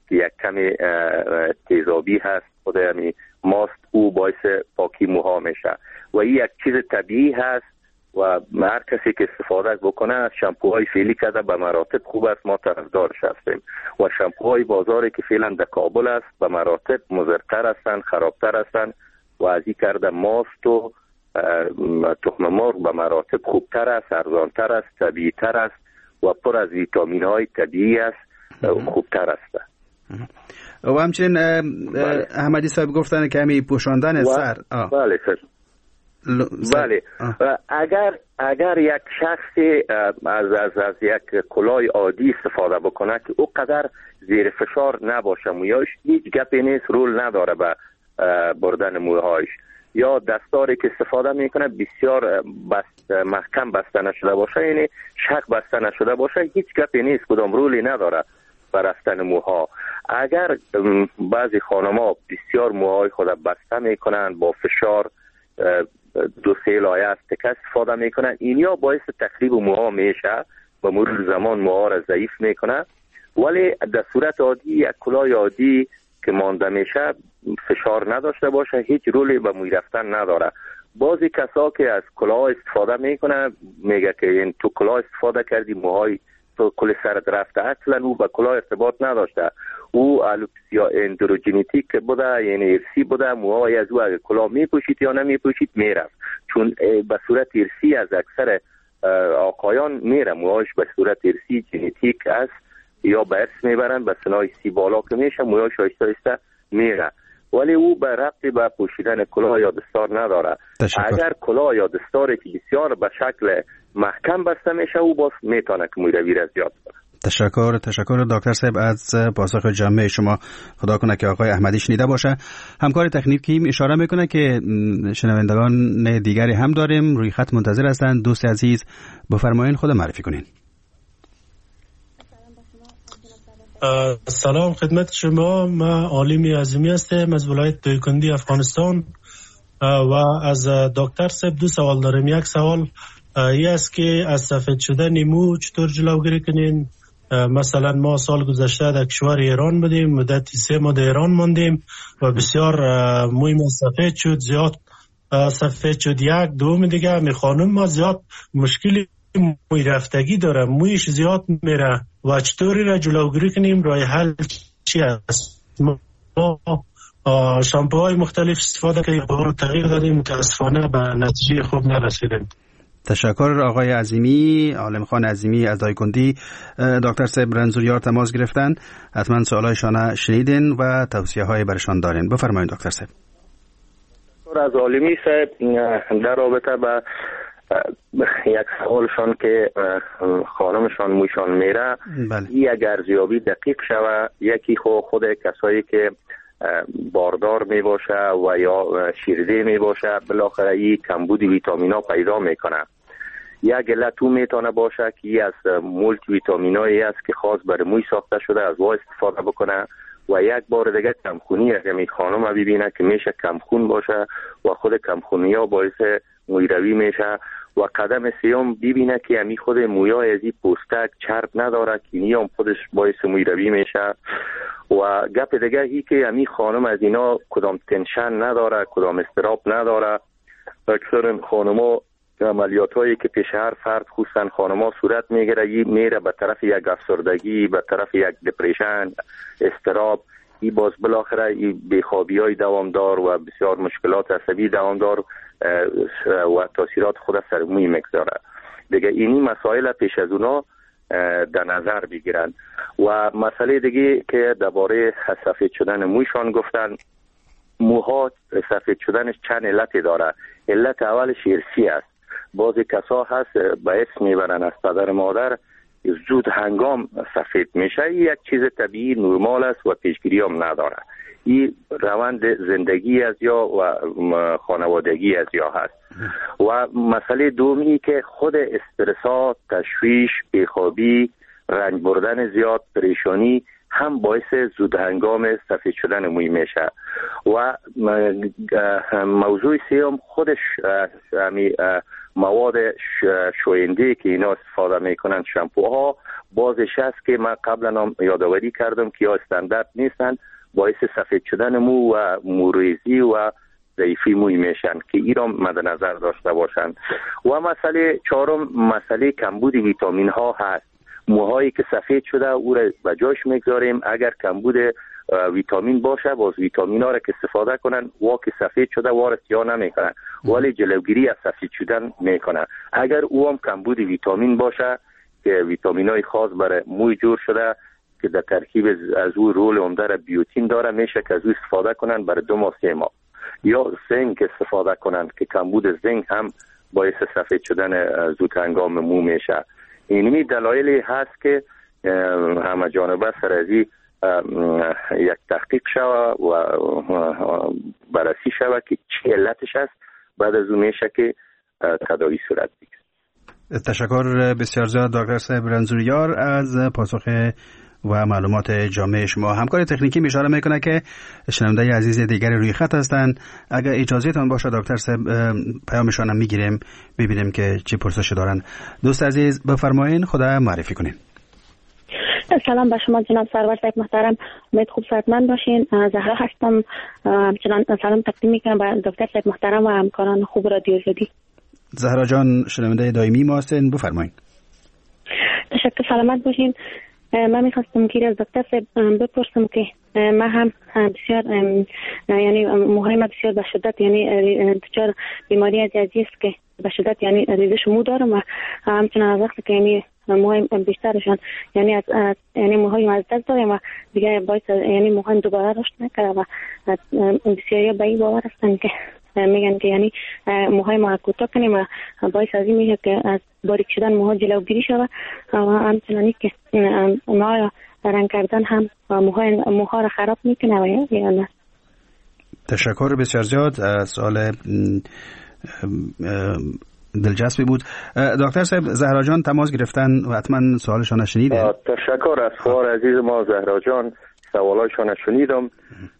که یک کمی تیزابی هست، خود همین ماست او باعث پاکی موها میشه و این یک چیز طبیعی هست و هر کسی که استفاده بکنه از شامپوهای فعلی کرده به مراتب خوب است. ما طرفدارش هستیم و شامپوهای بازاری که فعلا در کابل است به مراتب مضرتر هستند، خرابتر هستند و از این کرده ماست و تخم مرغ به مراتب خوبتر است، ارزانتر است، طبیعی تر است و پر از ویتامین های طبیعی است، خوبتر است. و همچنین احمدی صاحب گفتن که همین پوشاندن سر. بله سر. بله اگر اگر یک شخصی از از از یک کلاه عادی استفاده بکنه که او قدر زیر فشار نباشه مویاش، هیچ گپی نیست، رول نداره به بردن موهایش. یا دستاری که استفاده میکنه بسیار بست محکم بسته نشده باشه، یعنی شق بسته نشده باشه، هیچ گپی نیست، کدام رولی نداره بر رفتن موها. اگر بعضی خانم‌ها بسیار موهای خود بسته میکنن با فشار دو سه لایه از تکه استفاده میکنن، این یا باعث تخریب موها میشه و مرور زمان موها را ضعیف میکنه. ولی در صورت عادی یک کلاه عادی که مانده میشه فشار نداشته باشه، هیچ رولی به موی رفتن نداره. بعضی کسا که از کلاه استفاده میکنه میگه که این تو کلاه استفاده کردی موهای تو کل سرت رفته، اصلا او به کلاه ارتباط نداشته، او الوپسیا اندروژنتیک بوده، یعنی ارسی بوده. موهای از او اگه کلاه میپوشید یا نمیپوشید میرفت، چون به صورت ارسی از اکثر آقایان میره، موهاش به صورت ارسی ژنتیک است یا به ارث میبرن، به سنای سی بالا که میشه موهاش آهسته آهسته میره. ولی او به ربطی به پوشیدن کلاه یا دستار نداره. تشکر. اگر کلاه یا دستاری که بسیار به شکل محکم بسته میشه او باز میتونه که موی روی را زیاد کنه. تشکر تشکر دکتر صاحب از پاسخ جامع شما. خدا کنه که آقای احمدی شنیده باشه. همکار تکنیکی اشاره میکنه که شنوندگان دیگری هم داریم روی خط منتظر هستند. دوست عزیز بفرمایید خود معرفی کنین. سلام خدمت شما، من عالمی عظیمی هستم از ولایت دایکنډي افغانستان و از دکتر صاحب دو سوال دارم. یک سوال این است که از سفید شدن مو چطور جلوگیری کنین؟ مثلا ما سال گذشته در کشور ایران بودیم، مدت سه ماه در ایران ماندیم و بسیار موی ما سفید شد، زیاد سفید شد. یک دوم دیگه می خانم ما زیاد مشکلی موی رفتگی داره، مویش زیاد میره و چطوری را جلوگیری کنیم؟ راه حل چی است؟ ما شامپوهای مختلف استفاده کردیم، تغییر دادیم، متاسفانه به نتیجه خوب نرسیدیم. تشکر آقای عظیمی، عالم خان عظیمی از دایکنډي. دکتر صاحب رنزوریار تماس گرفتن، حتما سوالایشان شنیدین و توصیه های برشان دارین. بفرمایید دکتر صاحب. از عالمی صاحب در رابطه با یک سوالشان که خانمشان مویشان میره، بله. این اگر ارزیابی دقیق شوه، یکی خود خود کسایی که باردار می باشه و یا شیرده می باشه، بالاخره این کمبود ویتامین ها پیدا میکنه. یک علت او میتونه باشه که این از مولتی ویتامین هایی است که خاص برای موی ساخته شده، از وای استفاده بکنه. و یک بار دیگه کمخونی اگر می خانم ببینه که میشه کمخون باشه و خود کمخونی ها باعث موی روی میشه. و قدم سیوم ببینه که امی خود مویای از این پوستک چرب نداره که این هم خودش باعث موی روی میشه. و گپ دیگه هی که امی خانم از اینا کدام تنشن نداره، کدام استراب نداره. اکثر خانم‌ها عملیات هایی که پیش هر فرد خصوصا خانم‌ها صورت میگیره، یی میره به طرف یک افسردگی، به طرف یک دپرشن، استراب. ای باز بالاخره ای بیخوابی های دوامدار و بسیار مشکلات عصبی دوامدار و تاثیرات خود سر موی میگذاره. دیگه اینی مسائل پیش از اونا در نظر بگیرن. و مسئله دیگه که درباره سفید شدن مویشان گفتن، موها سفید شدنش چند علتی داره. علت اولش ارثی است. بعضی کسا هست به اسم میبرن از پدر مادر زود هنگام سفید میشه. این یک چیز طبیعی نرمال است و پیشگیری هم نداره. این روند زندگی از یا و خانوادگی از یا هست. و مسئله دومی که خود استرسات، تشویش، بیخوابی، رنج بردن زیاد، پریشانی هم باعث زود هنگام سفید شدن موی میشه. و موضوع سیوم خودش همی مواد شوینده که اینا استفاده میکنن شامپوها بازش است که من قبلا هم یادآوری کردم که یا استاندارد نیستن، باعث سفید شدن مو و موریزی و ضعیفی موی میشن که اینا مد نظر داشته باشند. و مسئله چهارم مسئله کمبود ویتامین ها هست. موهایی که سفید شده او را به جاش میگذاریم، اگر کمبود ویتامین باشه باز ویتامین ها را که استفاده کنن وا که سفید شده وا را سیاه نمیکنن ولی جلوگیری از سفید شدن میکنن. اگر او هم کمبود ویتامین باشه که ویتامین های خاص برای موی جور شده که در ترکیب از او رول عمده را بیوتین داره، میشه که از او استفاده کنن برای دو ماه سه ماه. یا زنک استفاده کنن که کمبود زنک هم باعث سفید شدن زود هنگام مو میشه. اینمی دلایلی هست که همه جانبه سر از یک تحقیق شوه و بررسی شوه که چه علتش است، بعد از اون میشه که تداوی صورت بگیره. تشکر بسیار زیاد دکتر صاحب رنزوریار از پاسخ و معلومات جامع شما. همکار تکنیکی اشاره میکنه که شنونده عزیز دیگری روی خط هستند. اگر اجازهتان باشه دکتر صاحب پیامشان هم میگیریم ببینیم که چه پرسشی دارن. دوست عزیز بفرمایید، خدا معرفی کنین. سلام به شما جناب سرور صاحب محترم، امید خوب صحتمند باشین. زهرا هستم، همچنان سلام تقدیم میکنم به دکتر صاحب محترم و همکاران خوب رادیو آزادی. زهرا جان شنونده دائمی ما هستین، بفرمایید. تشکر، سلامت باشین. من میخواستم که از دکتر صاحب بپرسم که من هم بسیار یعنی موهای من بسیار به شدت یعنی دچار بیماری عزیزی است که به شدت یعنی ریزش مو دارم و همچنان از وقتی که یعنی موهای بیشترشان یعنی از یعنی موهای از دست دارم و دیگه باعث یعنی موهای دوباره رشد نکرده و بسیاری به این باور هستن که میگن که یعنی موهای ما کوتاه کنیم و باعث از این میشه که از باریک شدن موها جلوگیری شود و همچنانی که ما رنگ کردن هم موهای موها را خراب میکنه و یا نه. تشکر بسیار زیاد. سوال دلچسبی بود. دکتر صاحب زهرا جان تماس گرفتن و حتما سوالشان شنیدید. تشکر از خواهر عزیز ما زهرا جان، سوالاشان شنیدم.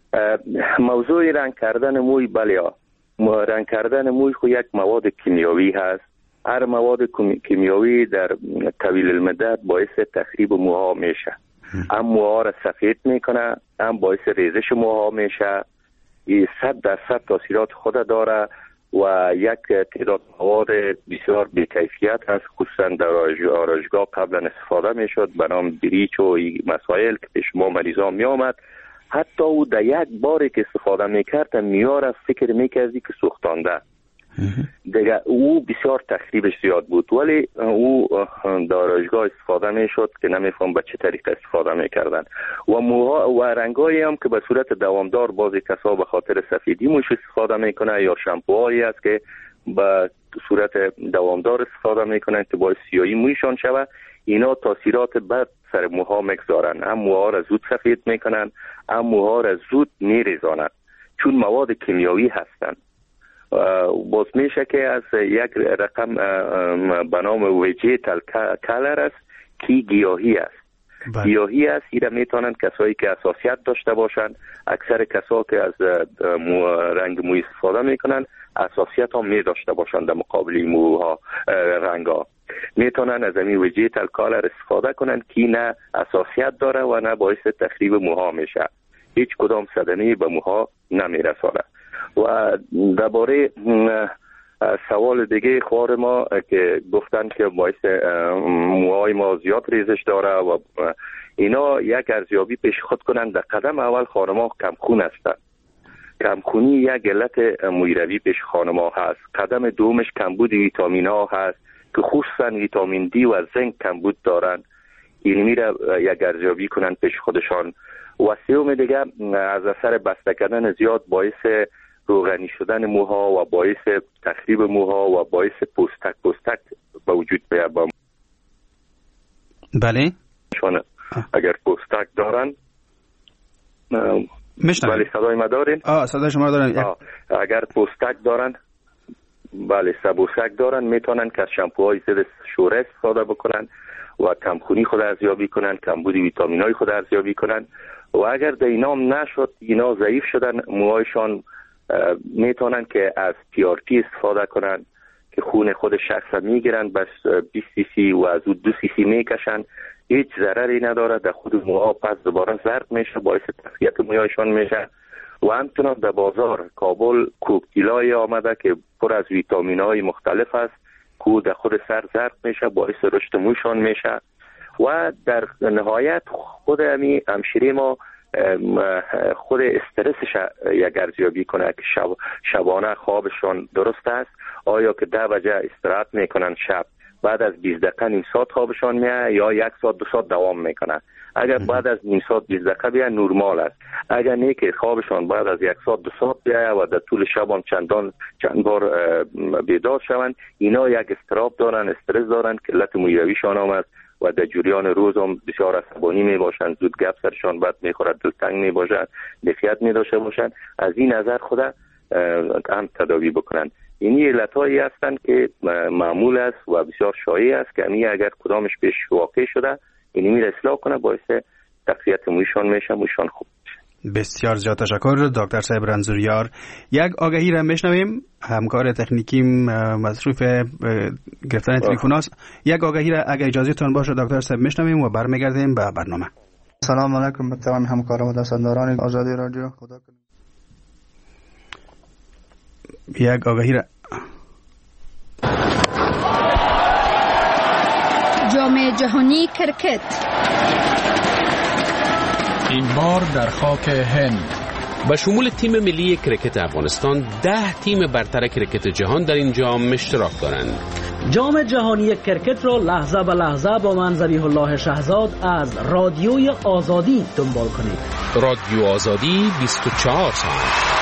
موضوع رنگ کردن موی بله، رنگ کردن موی خو یک مواد کیمیایی هست. هر مواد کیمیایی در طویل المدت باعث تخریب موها میشه. هم موها را سفید میکنه، هم باعث ریزش موها میشه. این صد درصد تاثیرات خود داره و یک تعداد مواد بسیار بی‌کیفیت هست، خصوصا در آرایشگاه قبلا استفاده میشد به نام بلیچ و مسائل که پیش ما مریضان می آمد. حتی او در یک باری که استفاده میکرد میاره فکر میکردی که سوختانده دیگه. او بسیار تخریبش زیاد بود ولی او در آرایشگاه استفاده میشد که نمیفهم به چه طریق استفاده میکردن و موها و رنگایی هم که به صورت دوامدار بعضی کسا به خاطر سفیدی موش استفاده میکنه یا شامپوهایی است که به صورت دوامدار استفاده میکنن که باعث سیاهی مویشان شود. اینا تاثیرات بد سر موها میگذارن، هم موها را زود سفید میکنن هم موها را زود میریزانن چون مواد کیمیایی هستند. باز میشه که از یک رقم به نام ویجیتال کالر است که گیاهی است. بله. گیاهی است. ایره میتونن کسایی که حساسیت داشته باشند، اکثر کسایی که از مو رنگ موی استفاده میکنن حساسیت هم می داشته باشند در مقابل موها رنگا، میتونن از این ویجیتال کالر استفاده کنن که نه حساسیت داره و نه باعث تخریب موها میشه، هیچ کدام صدمه به موها نمیرسانه. و درباره سوال دیگه خوار ما که گفتن که باعث موهای ما زیاد ریزش داره و اینا یک ارزیابی پیش خود کنن. در قدم اول خوار ما کمخون هستن، کمخونی یک علت مویروی پیش خانما هست. قدم دومش کمبود ویتامین ها هست که خصوصا ویتامین دی و زنک کمبود دارن، این میره یک ارزیابی کنن پیش خودشان. و سوم دیگه از اثر بسته کردن زیاد باعث روغنی شدن موها و باعث تخریب موها و باعث پوستک پوستک به وجود بیاد. بله شون اگر پوستک دارن میشنم. بله صدای ما دارین؟ آه صدای شما دارن. اگر پوستک دارن بله سبوسک دارن میتونن که از شامپوهای ضد شوره استفاده بکنن و کمخونی خود ارزیابی کنن، کمبود ویتامین های خود ارزیابی کنن. و اگر در اینا هم نشد، اینا ضعیف شدن موهایشان، میتونن که از پی آر تی استفاده کنن که که خون خود شخص میگیرن بس بیست سی سی و از او دو سی سی میکشن، هیچ ضرری نداره، در خود موها پس دوباره زرد میشه، باعث تقویت موهایشان میشه. و همچنان در بازار کابل کوکتیلای آمده که پر از ویتامین های مختلف است که در خود سر زرد میشه، باعث رشد موشان میشه. و در نهایت خود امی همشیری ما خود استرسش یک ارزیابی کنه که شب شبانه خوابشان درست است، آیا که ده بجه استراحت میکنن شب، بعد از بیست دقیقه نیم ساعت خوابشان میاد یا یک ساعت دو ساعت دوام میکنه. اگر بعد از نیم ساعت بیست دقیقه بیاد نورمال است، اگر نه که خوابشان بعد از یک ساعت دو ساعت بیاد و در طول شبان چندان چند بار بیدار شوند، اینا یک استراب دارن، استرس دارن که علت مویرویشان آمد و در جریان روز هم بسیار عصبانی می باشند، زود گپ سرشان بد میخورد، دلتنگ می باشند، دفیت می داشته باشند. از این نظر خدا هم تداوی بکنند. اینی علتهایی هستند که معمول است و بسیار شایع است که امی اگر کدامش پیش واقع شده اینی می اصلاح کنه، باعث تقویت مویشان میشه، مویشان خوب میشه. بسیار زیاد تشکر دکتر صاحب رنزوریار. یک آگهی را میشنویم، همکار تکنیکی مصروف گرفتن تلفن است. یک آگهی را اگر اجازهتون باشه دکتر صاحب میشنویم و برمیگردیم به برنامه. سلام علیکم به تمام همکاران و دستانداران آزادی رادیو. خدا کنه. یک آگهی را جام جهانی کرکت این بار در خاک هند به شمول تیم ملی کرکت افغانستان ده تیم برتر کرکت جهان در این جام اشتراک دارند. جام جهانی کرکت را لحظه به لحظه با من ذبیح الله شهزاد از رادیوی آزادی دنبال کنید. رادیو آزادی بیست و چهار ساعت.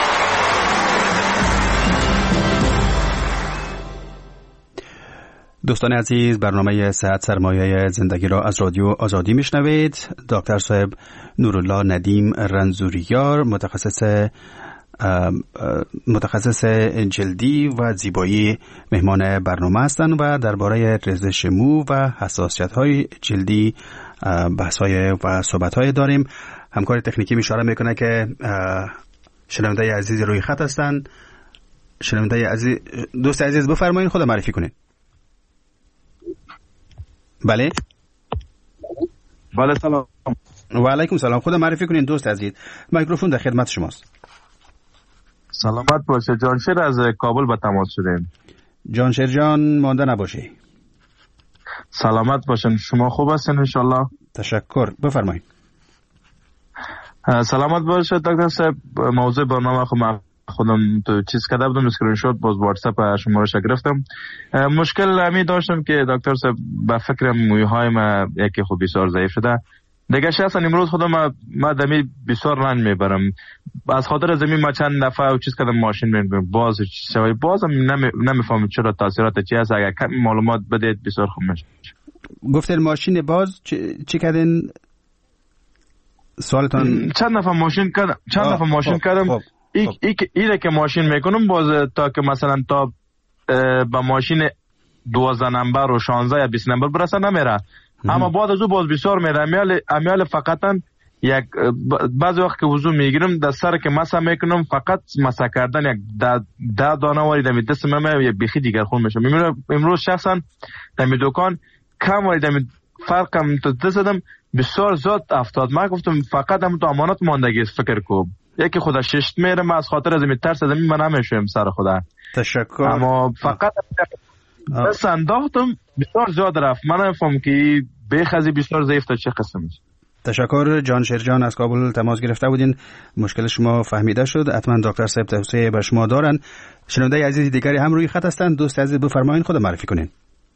دوستان عزیز، برنامه صحت سرمایه زندگی را از رادیو آزادی میشنوید. دکتر صاحب نورالله ندیم رنزوریار متخصص متخصص جلدی و زیبایی مهمان برنامه هستند و درباره ریزش مو و حساسیت‌های جلدی بحث‌های و صحبت‌های داریم. همکار تکنیکی اشاره میکنه که شنونده عزیز روی خط هستند. شنونده عزیز، دوست عزیز بفرمایید، خود معرفی کنید. بله بله سلام. و علیکم سلام. خود معرفی کنین دوست عزیز، میکروفون در خدمت شماست. سلامت باشه. جانشیر از کابل به تماس شدیم. جانشیر جان مانده نباشی. سلامت باشین. شما خوب هستین انشالله؟ تشکر. بفرمایید. سلامت باشه دکتر صاحب. موضوع برنامه خودم خودم تو چیز کرده بودم، اسکرین شات باز واتساپ شماره‌اش گرفتم. مشکل همی داشتم که دکتر صاحب به فکر مویهای ما یکی خوب بسیار ضعیف شده دیگه. شخصا امروز خودم ما دمی بسیار رنج میبرم از خاطر زمین. ما چند دفعه و چیز کردم ماشین میبرم باز شوی بازم نمی نمیفهمم چرا تاثیرات چی هست. اگر کم معلومات بدید بسیار خوب میشه. گفتین ماشین باز چی کردین؟ سوالتون چند دفعه ماشین کردم چند دفعه ماشین کردم ای ای ایره که ماشین میکنم باز تا که مثلا تا با ماشین دوازده نمبر و شانزده یا بیست نمبر برسه نمیره، اما بعد از او باز بسیار میره. امیال امیال فقطا یک بعضی وقت که وضو میگیرم در سر که مسح میکنم فقط مسح کردن یک ده, ده دانه وارد می دست من یک بیخی دیگر خون میشه. امروز شخصا در دکان کم وارد فرقم تو دستم بسیار زیاد افتاد. من گفتم فقط هم تو امانت ماندگی فکر کو، یکی خدا ششت میرم از خاطر از می ترس از من نمیشم سر خدا. تشکر. اما فقط بس انداختم بسیار زیاد رفت. من نفهم که بخزی بسیار ضعیف تا چه قسم است. تشکر. جان شیرجان از کابل تماس گرفته بودین، مشکل شما فهمیده شد. حتما دکتر صاحب توصیه به شما دارن. شنونده عزیز دیگری هم روی خط هستند. دوست عزیز بفرمایید، خود معرفی کنین.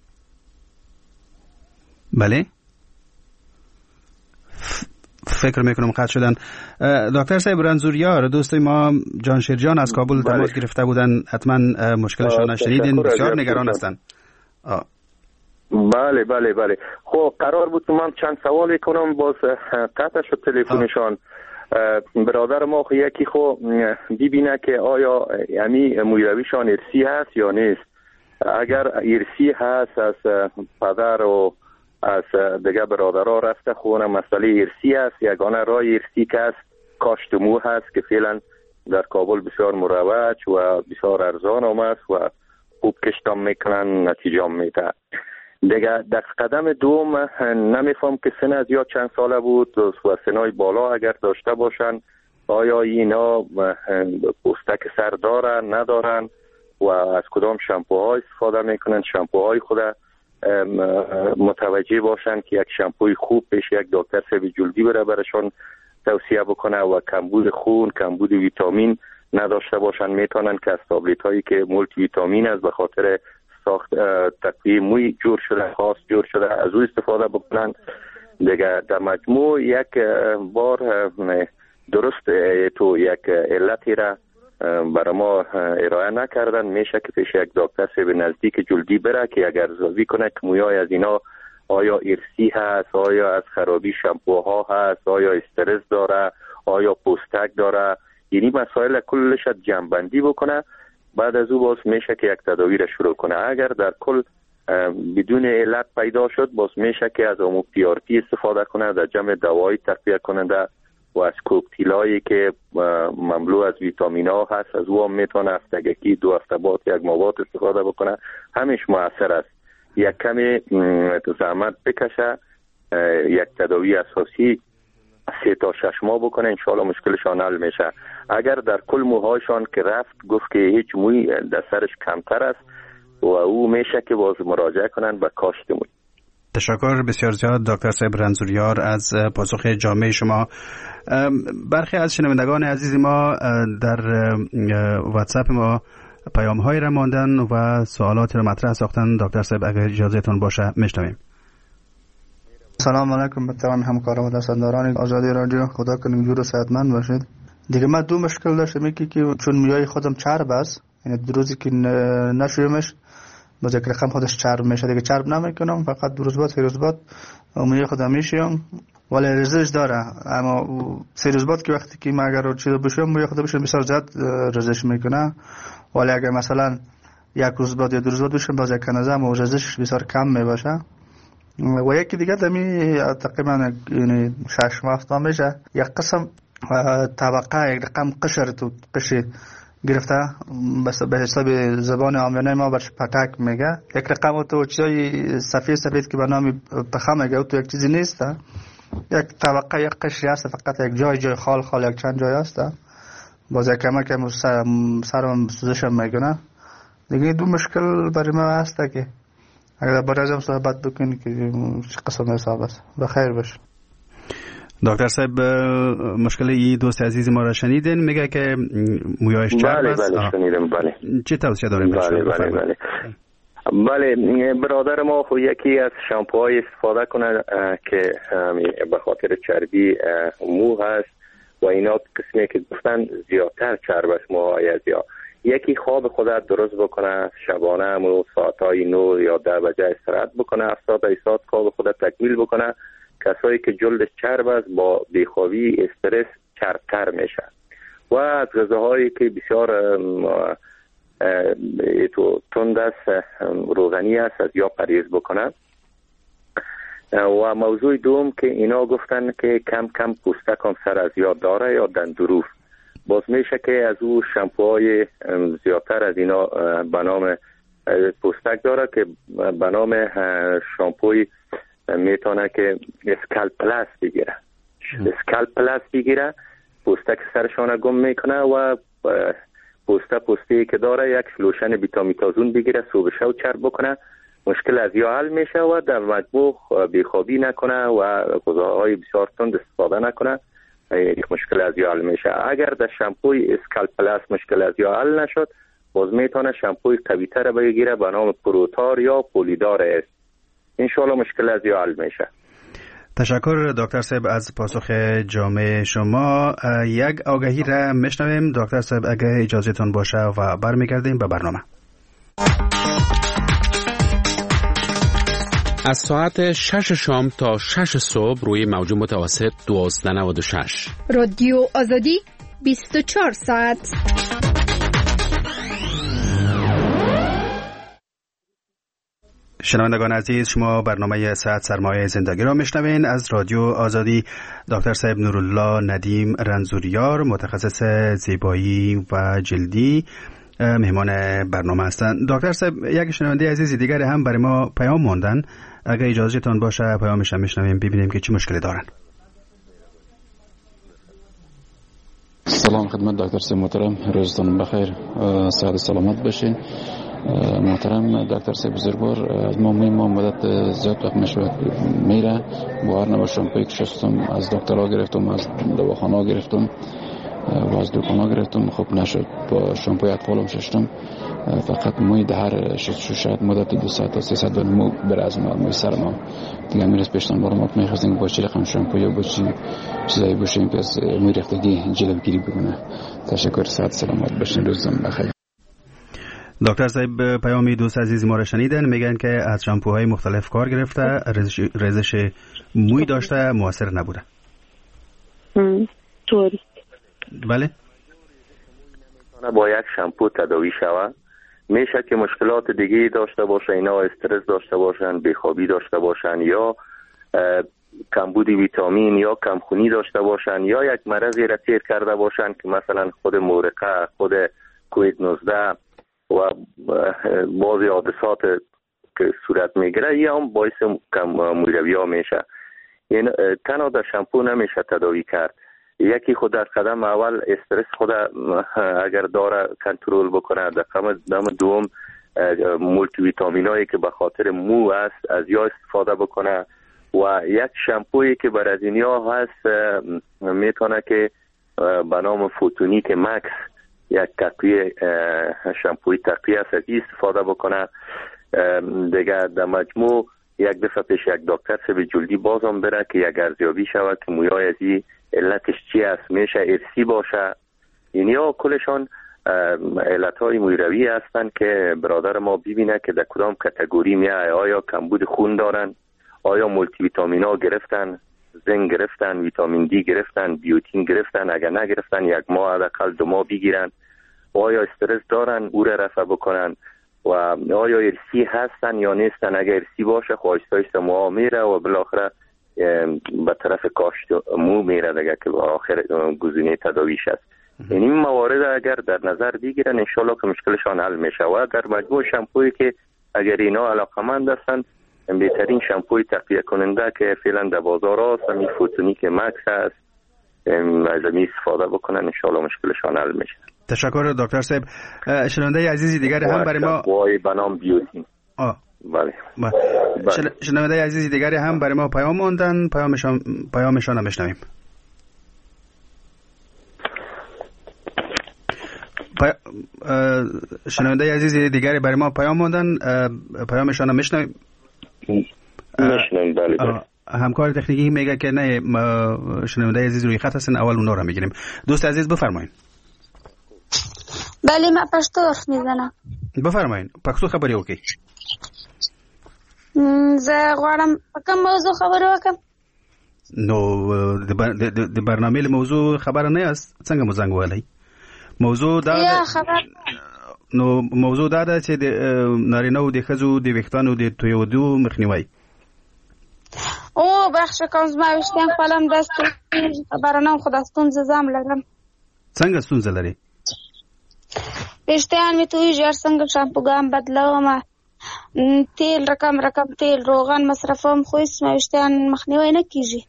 بله فکر میکنم قطع شدن. دکتر صاحب رنزوریار دوست ما جان شیرجان از کابل تماس بله. گرفته بودن، حتما مشکلشون شنیدین، بسیار نگران هستن. آه. بله بله بله. خب قرار بود من چند سوال کنم باز قطع شد تلفنشان. برادر ما خو یکی خو ببینه که آیا یعنی مویرویشان ارثی هست یا نیست. اگر ارثی هست از پدر و از دیگه برادرها رفته خونه مسئله ارثی است، یگانه راه ارثی که است کاشت مو هست که فعلا در کابل بسیار مروج و بسیار ارزان هم است و خوب کشتم میکنن، نتیجه میده. دیگه در قدم دوم نمیفهم که سن از یا چند ساله بود و سنای بالا اگر داشته باشن آیا اینا پوستک سر دارن ندارن و از کدام شامپوها استفاده میکنن، شامپوهای خود متوجه باشن که یک شامپوی خوب پیش یک دکتر سیب جلدی بره برشان توصیه بکنه و کمبود خون، کمبود ویتامین نداشته باشن. میتونن که از تابلت هایی که مولتی ویتامین است به خاطر ساخت تقویه موی جور شده، خاص جور شده، از او استفاده بکنن. دیگه در مجموع یک بار درست تو یک علتی را برای ما ارائه نکردن، میشه که پیش یک دکتر سیب نزدیک جلدی بره که اگر ارزیابی کنه که مویای از اینا آیا ارسی هست، آیا از خرابی شامپوها هست، آیا استرس داره، آیا پوستک داره، یعنی مسائل کلش جمع‌بندی بکنه. بعد از او باز میشه که یک تداوی را شروع کنه. اگر در کل بدون علت پیدا شد باز میشه که از آمو پی آر تی استفاده کنه، در جمع دوایی تقویه کننده و از کوکتیلایی که مملو از ویتامین ها هست از او هم میتونه هفتگی دو هفته بعد یک مابات استفاده بکنه. همیش موثر است. یک کمی زحمت بکشه، یک تداوی اساسی سه تا شش ماه بکنه، انشالله مشکلشان حل میشه. اگر در کل موهایشان که رفت گفت که هیچ موی در سرش کمتر است و او میشه که باز مراجعه کنن به کاشت موی. تشکر بسیار زیاد دکتر صاحب رنزوریار از پاسخ جامع شما. برخی از شنوندگان عزیز ما در واتساپ ما پیام های را ماندن و سوالاتی را مطرح ساختن. دکتر صاحب اگر اجازهتون باشه میشنویم. سلام علیکم به تمام همکاران و دستانداران آزادی رادیو. خدا کنه جور و صحتمند باشید. دیگه من دو مشکل داشتم، یکی که چون میای خودم چرب است، یعنی دو روزی که نشویمش باز یک رقم خودش چرب میشه، دیگه چرب نمیکنم، فقط دو روز بعد سه روز بعد میای خودم میشیم، ولی رزش داره. اما سه روز بعد که وقتی که من اگر چیزا بشم میای خودم بشم بسیار زیاد رزش میکنه، ولی اگر مثلا یک روز بعد یا دو روز بعد بشم باز یک نظام و رزش بسیار کم میباشه. و یکی دیگه دمی تقریبا یعنی شش ماه تا میشه یک قسم طبقه یک رقم قشر تو قشر گرفته، بس به حساب زبان عامیانه ما برش پتک میگه، یک رقم تو چیزای سفید سفید که به نام پخه میگه تو یک چیزی نیست، یک طبقه یک قشری هست، فقط یک جای جای خال خال یک چند جای هست، باز یک کمه که سرم سوزش میکنه. دیگه دو مشکل برای ما هست که اگر برای ازم صحبت بکنی که چه قسم حساب است. بخیر باش. دکتر صاحب مشکل ای دوست عزیز ما را شنیدین، میگه که مویایش چرب است. بله بله شنیدم. بله چه توصیه داریم؟ بله بله بله بله برادر ما خو یکی از شامپوهای استفاده کنه که به خاطر چربی مو هست و اینا قسمی که گفتن زیادتر چرب است موهای از یا یکی خواب خودت درست بکنه، شبانه همون ساعتهای نو یا ده بجه استراحت بکنه، هفتاد ساعت خواب خودت تکمیل بکنه. کسایی که جلدش چرب است با بیخوابی استرس چربتر میشه و از غذاهایی که بسیار تو تند است روغنی است از یا پرهیز بکنه. و موضوع دوم که اینا گفتن که کم کم پوستک هم سر از یا داره یا دندروف، باز میشه که از او شامپوهای زیادتر از اینا به نام پوستک داره که به نام شامپوی میتونه که اسکالپ پلاس بگیره. اسکالپ پلاس بگیره پوستک سرشان گم میکنه و پوسته پوستی که داره یک لوشن بیتامیتازون بگیره صبح و چرب بکنه، مشکل از یا حل میشه و در مجموع بیخوابی نکنه و غذاهای بسیار تند استفاده نکنه، یک مشکل از یا حل میشه. اگر در شامپوی اسکالپ پلاس مشکل از یا حل نشد باز میتونه شامپوی قوی تر بگیره به نام پروتار یا پولیدار است، انشالله مشکل از یا حل میشه. تشکر دکتر صاحب از پاسخ جامع شما. یک آگهی را میشنویم دکتر صاحب اگه اجازهتون باشه و برمیگردیم به برنامه. از ساعت شش شام تا شش صبح روی موج متوسط دوازده نود و شش رادیو آزادی بیست و چهار ساعت. شنوندگان عزیز، شما برنامه ساعت سرمایه زندگی را میشنوین از رادیو آزادی. دکتر صاحب نورالله ندیم رنزوریار، متخصص زیبایی و جلدی مهمان برنامه هستند. دکتر صاحب، یک شنونده عزیزی دیگر هم برای ما پیام ماندن. اگر اجازه تان باشه پیامش هم میشنویم ببینیم که چه مشکلی دارن. سلام خدمت دکتر صاحب محترم، روزتون بخیر، صحت و سلامت باشین. محترم دکتر صاحب بزرگوار، از ما ما مدت زیاد وقت نشد میره با هر نوع شامپویی که شستم، از دکترها گرفتم، از دواخانه گرفتم و از دکانا گرفتم، خب نشد. با شامپوی اطفالم شستم، فقط موی دهر شست شد مدت دو ساعت تا سه ساعت مو بر از ما موی سر ما دیگه میرس پیشتن برام ما میخواستیم با چه رقم شامپوی با چی چیزایی باشیم که از موی ریختگی جلوگیری بکنه. تشکر، صحت سلامت باشین، روزتون بخیر. دکتر صاحب، پیامی دوست عزیز ما را شنیدن، میگن که از شامپوهای مختلف کار گرفته، ریزش, ریزش موی داشته، موثر نبوده. طوری بله. با یک شامپو تداوی شود، میشه که مشکلات دیگه داشته باشه، اینا استرس داشته باشن، بیخوابی داشته باشن، یا کمبود ویتامین یا کمخونی داشته باشن، یا یک مرضی را تیر کرده باشن که مثلا خود مورقه، خود کووید نوزده و بعضی حادثات که صورت میگیره، یا هم باعث کم مویروی ها میشه. این تنها در شامپو نمیشه تداوی کرد. یکی خود در قدم اول استرس خود اگر داره کنترل بکنه، در قدم دوم مولتی ویتامین هایی که به خاطر مو است از یا استفاده بکنه، و یک شامپویی که بر از اینیا هست میتونه که به نام فوتونیک مکس، یک تقویه شامپوی تقویه است، از استفاده بکنه. دیگه در مجموع یک دفعه پیش یک دکتر سه جلدی بازم بره که یک ارزیابی شود که مویای از این علتش چی است، میشه ارسی باشه. یعنی ها کلشان علت های مویروی هستند که برادر ما ببینه که در کدام کتگوری میای. آیا کمبود خون دارن، آیا مولتی ویتامین ها گرفتن، زنک گرفتن، ویتامین دی گرفتن، بیوتین گرفتن، اگر نگرفتن یک ماه حداقل دو ماه بگیرن، آیا استرس دارن او را رفع بکنن، و آیا ارسی هستن یا نیستن. اگر ارسی باشه خواهشت هایست مو میره و بالاخره به طرف کاشت مو میره دیگه که آخر گزینه تداویش است. یعنی این موارد اگر در نظر بگیرن انشالله که مشکلشان حل میشه. و در مجموع شامپویی که اگر اینا علاقمند هستن، بهترین شامپوی تقویه کننده که فعلا در بازار هست همین فوتونیک مکس هست، از این استفاده بکنن انشالله مشکلشان حل میشه. تشکر دکتر صاحب. شنونده عزیزی دیگر هم برای ما وای بنام بیوتین. آه بله. بله. شنونده عزیزی دیگری هم برای ما پیام ماندن، پیامشان پیامشان هم بشنویم. پی... شنونده عزیزی دیگری برای ما پیام ماندن، پیامشان هم بشنویم. بشنویم بله بله. همکار تکنیکی میگه که نه، شنونده عزیز روی خط هستن، اول اونا رو میگیریم. دوست عزیز بفرمایید. بله من پښتو حرف میزنم. بفرمایید. پښتو خبرې وکړئ. زه غواړم په کوم موضوع خبرې وکړم؟ نو د برنامې له موضوع خبره نه یاست، څنګه مو زنګ وهلی؟ موضوع دا یا خبر نو موضوع دا ده چې د نارینه‌و د ښځو د ویښتانو د تویېدو مخنیوی. او بخش کوم زما ویښتان خپلم دست خبره نه، خو د ستونزې زم لرم. څنګه ستونزه لري؟ ویښتان مې تویېږي، هر څنګه شامپوګان بدلوم، تیل رقم رقم تیل روغن مصرفوم، خو هیڅ مې ویښتان مخنیوی نه کیږي.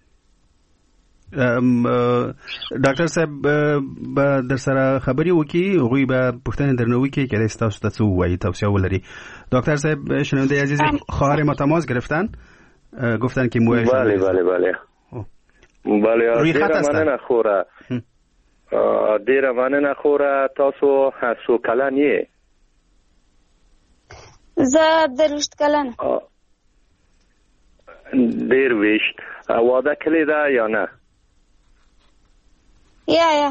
ډاکټر صاحب به در سره خبرې وکړي، هغوی به پوښتنې درنه وکړي که داسې تاسو ته څه ووایي، توصیه ولري. دکتر صاحب شنونده عزیز خواهر ما تماس گرفتن، گفتن که مویش بله بله بله بله روی خط هستن. دیره منه خوره دیره منه خوره تاسو سو کلن یه زه درویشت کلن درویشت. واده کلی ده یا نه؟ یا یا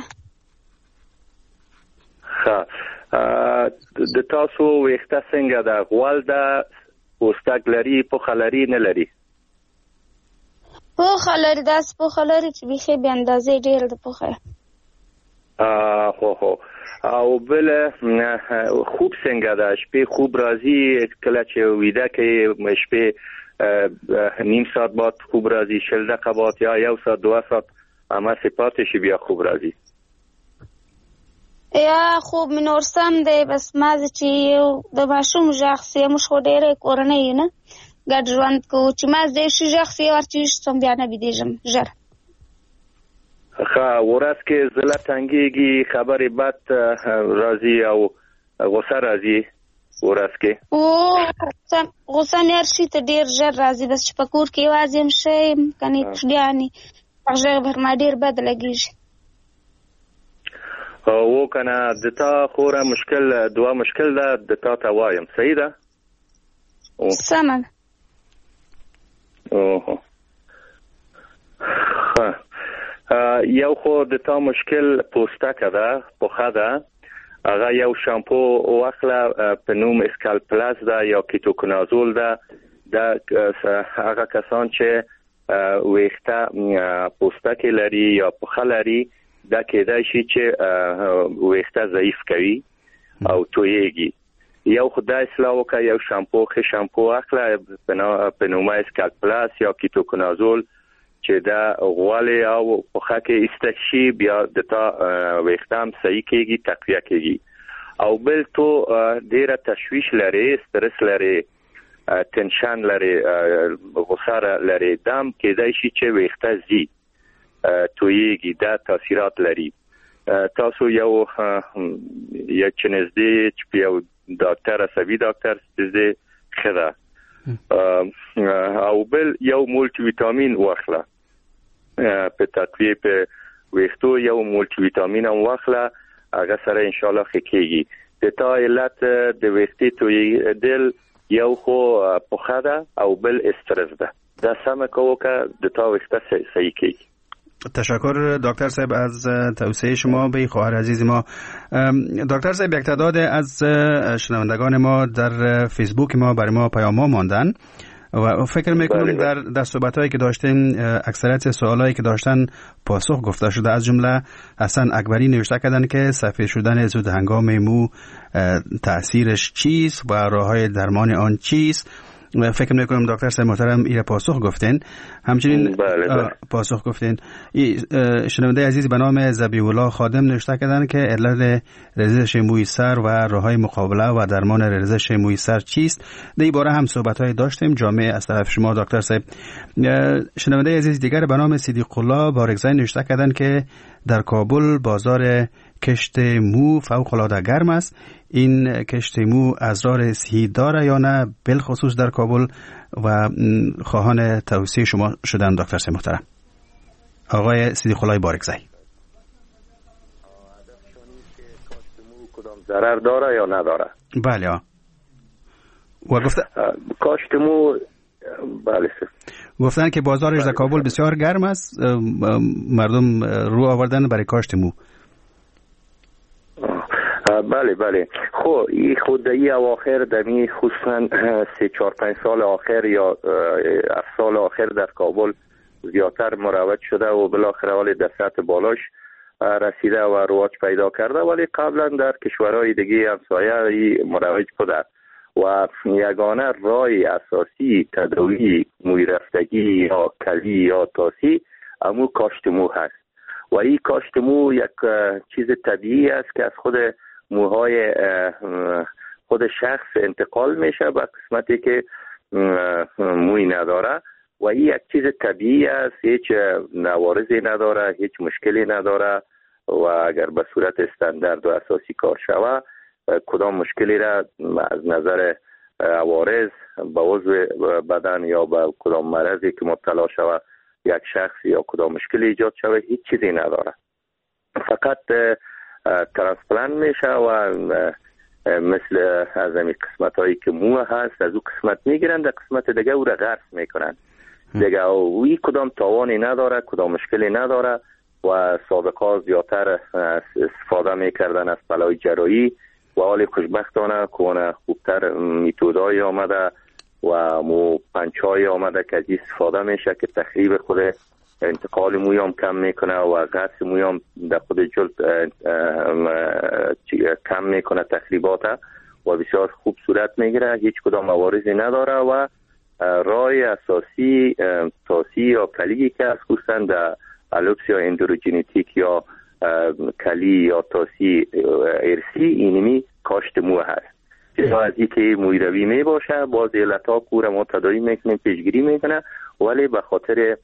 خب د تاسو ویخته څنګه ده؟ غول ده، پوستک لري، پوخه لري نه لري؟ پوخه لري، داسې پوخه لري چې بیخي بې اندازې ډېر د پوخه. خو خو او بل خوب څنګه ده؟ شپې خوب راځي؟ کله چې ویده کوي شپې نیم ساعت بعد خوب راځي، شل دقیقه بعد یا یو ساعت دوه ساعت همه سپاتش بیا خوب راځي؟ یا خوب منورسم دی بس مازه چې یو د ماشوم ژغ موږ خو ډېرې کورنۍ یو نه ګډ ژوند کوو چې مازه د یو شي ژغ سي ورته ویښتم بیا نه بیدېږم ژر ښه ورځ کې زړه تنګېږي خبرې بد راځي او غوسه راځي ورځ کې او غوسه مې هر شي ته ډېر ژر راځي بس چې په کور کې یوازې یم ښه یم کنې ګیانې ژغ پر ما ډېر بد لګېږي و کنه د تا خوره مشکل دوا مشکل ده د تا ته وایم صحیح ده سمه ده اوه یو خو د تا مشکل پوستکه ده پوخه ده هغه یو شامپو واخله په نوم اسکال پلاس ده یا کیتوکنازول ده د هغه کسان چې ویښته پوستکه لري یا پوخه لري دا کېدای شي چې ویښته ضعیف کوي او تویېږي یو خدای اصلاح وکړه یو شامپو ښه شامپو اخله په نوم اسکال پلاس یا کیتوکنازول چې دا غوالي او پوخه کې ایسته شي بیا د تا ویښته هم صحیح کېږي تقویه کېږي او بل تو ډېره تشویش لري استرس لري تنشن لري غوسه لري دام کېدای شي چې ویښته زی تویېږي دا تاثیرات لري تاسو یو یو چنزدې چې یو ډاکټر عصبي ډاکټر دې خدا او بل یو مولټي ویټامین واخله په تقویه په ویښتو یو مولټي ویټامین هم واخله هغه سره ان شاء الله ښه کېږي د تا علت د ویښتې تویېدل یو خو پوخه ده او بل استرس ده دا سمه کوو که د تا ویښته صحیح کېږي تشکر دکتر صاحب از توصیه شما به خواهر عزیز ما. دکتر صاحب یک تعداد از شنوندگان ما در فیسبوک ما برای ما پیام ها ماندن و فکر میکنم در در صحبتایی که داشتیم اکثریت سوالایی که داشتن پاسخ گفته شده. از جمله حسن اکبری نوشته کردن که سفید شدن زود هنگام مو تأثیرش چیست و راههای درمان آن چیست. فکر میکنم دکتر صاحب محترم ایره پاسخ گفتین. همچنین بله بله. پاسخ گفتین. شنونده عزیز به نام ذبیح الله خادم نوشته کردن که علت رزش موی سر و راههای مقابله و درمان رزش موی سر چیست. در این باره هم صحبت‌های داشتیم جامع از طرف شما دکتر صاحب. شنونده عزیز دیگر به نام صدیق الله بارگزای نوشته کردن که در کابل بازار کشت مو فوق العاده گرم است. این کشت مو اسرار صحی داره یا نه، بالخصوص در کابل، و خواهان توصیه شما شدن دکتر صاحب محترم. آقای صدیق الله بارگزای. کدام ضرر داره یا نداره؟ بله ها. و گفته کاشت مو بله گفتن که بازارش در کابل بسیار گرم است، مردم رو آوردن برای کاشت مو. بله بله. خب این خود ای اواخر دمی خصوصا سه چهار پنج سال آخر یا هفت سال آخر در کابل زیادتر مروج شده و بالاخره ولی در سطح بالاش رسیده و رواج پیدا کرده، ولی قبلا در کشورهای دیگه همسایه مروج بوده و یگانه راه اساسی تداوی موی رفتگی یا کلی یا تاسی امو کاشت مو هست و این کاشت مو یک چیز طبیعی است که از خود موهای خود شخص انتقال میشه به قسمتی که موی نداره و این یک چیز طبیعی است، هیچ نوارضی نداره، هیچ مشکلی نداره و اگر به صورت استاندارد و اساسی کار شوه کدام مشکلی را از نظر عوارض به عضو بدن یا به کدام مرضی که مبتلا شوه یک شخص یا کدام مشکلی ایجاد شوه هیچ چیزی نداره، فقط ترانسپلانت میشه و مثل از این قسمت هایی که مو هست از او قسمت میگیرن، در قسمت دیگه او را غرس میکنن دیگه، اوی کدام تاوانی نداره، کدام مشکلی نداره و سابقا زیادتر استفاده میکردن از بلای جراحی و حالی خوشبختانه کنه خوبتر میتودای آمده و مو پنچای آمده که از استفاده میشه که تخریب خود انتقال موی هم کم میکنه و غرس موی هم در خود جلد کم میکنه تخریبات و بسیار خوب صورت میگیره، هیچ کدام عوارضی نداره و راه اساسی تاسی یا کلیگی که از خصوصا در الوپسیا اندروژنتیک یا کلی یا تاسی ارسی اینمی کاشت مو هست. چرا از این که مویروی می باشه باز علتا کور ما تدایی میکنیم پیشگیری میکنه، ولی به خاطر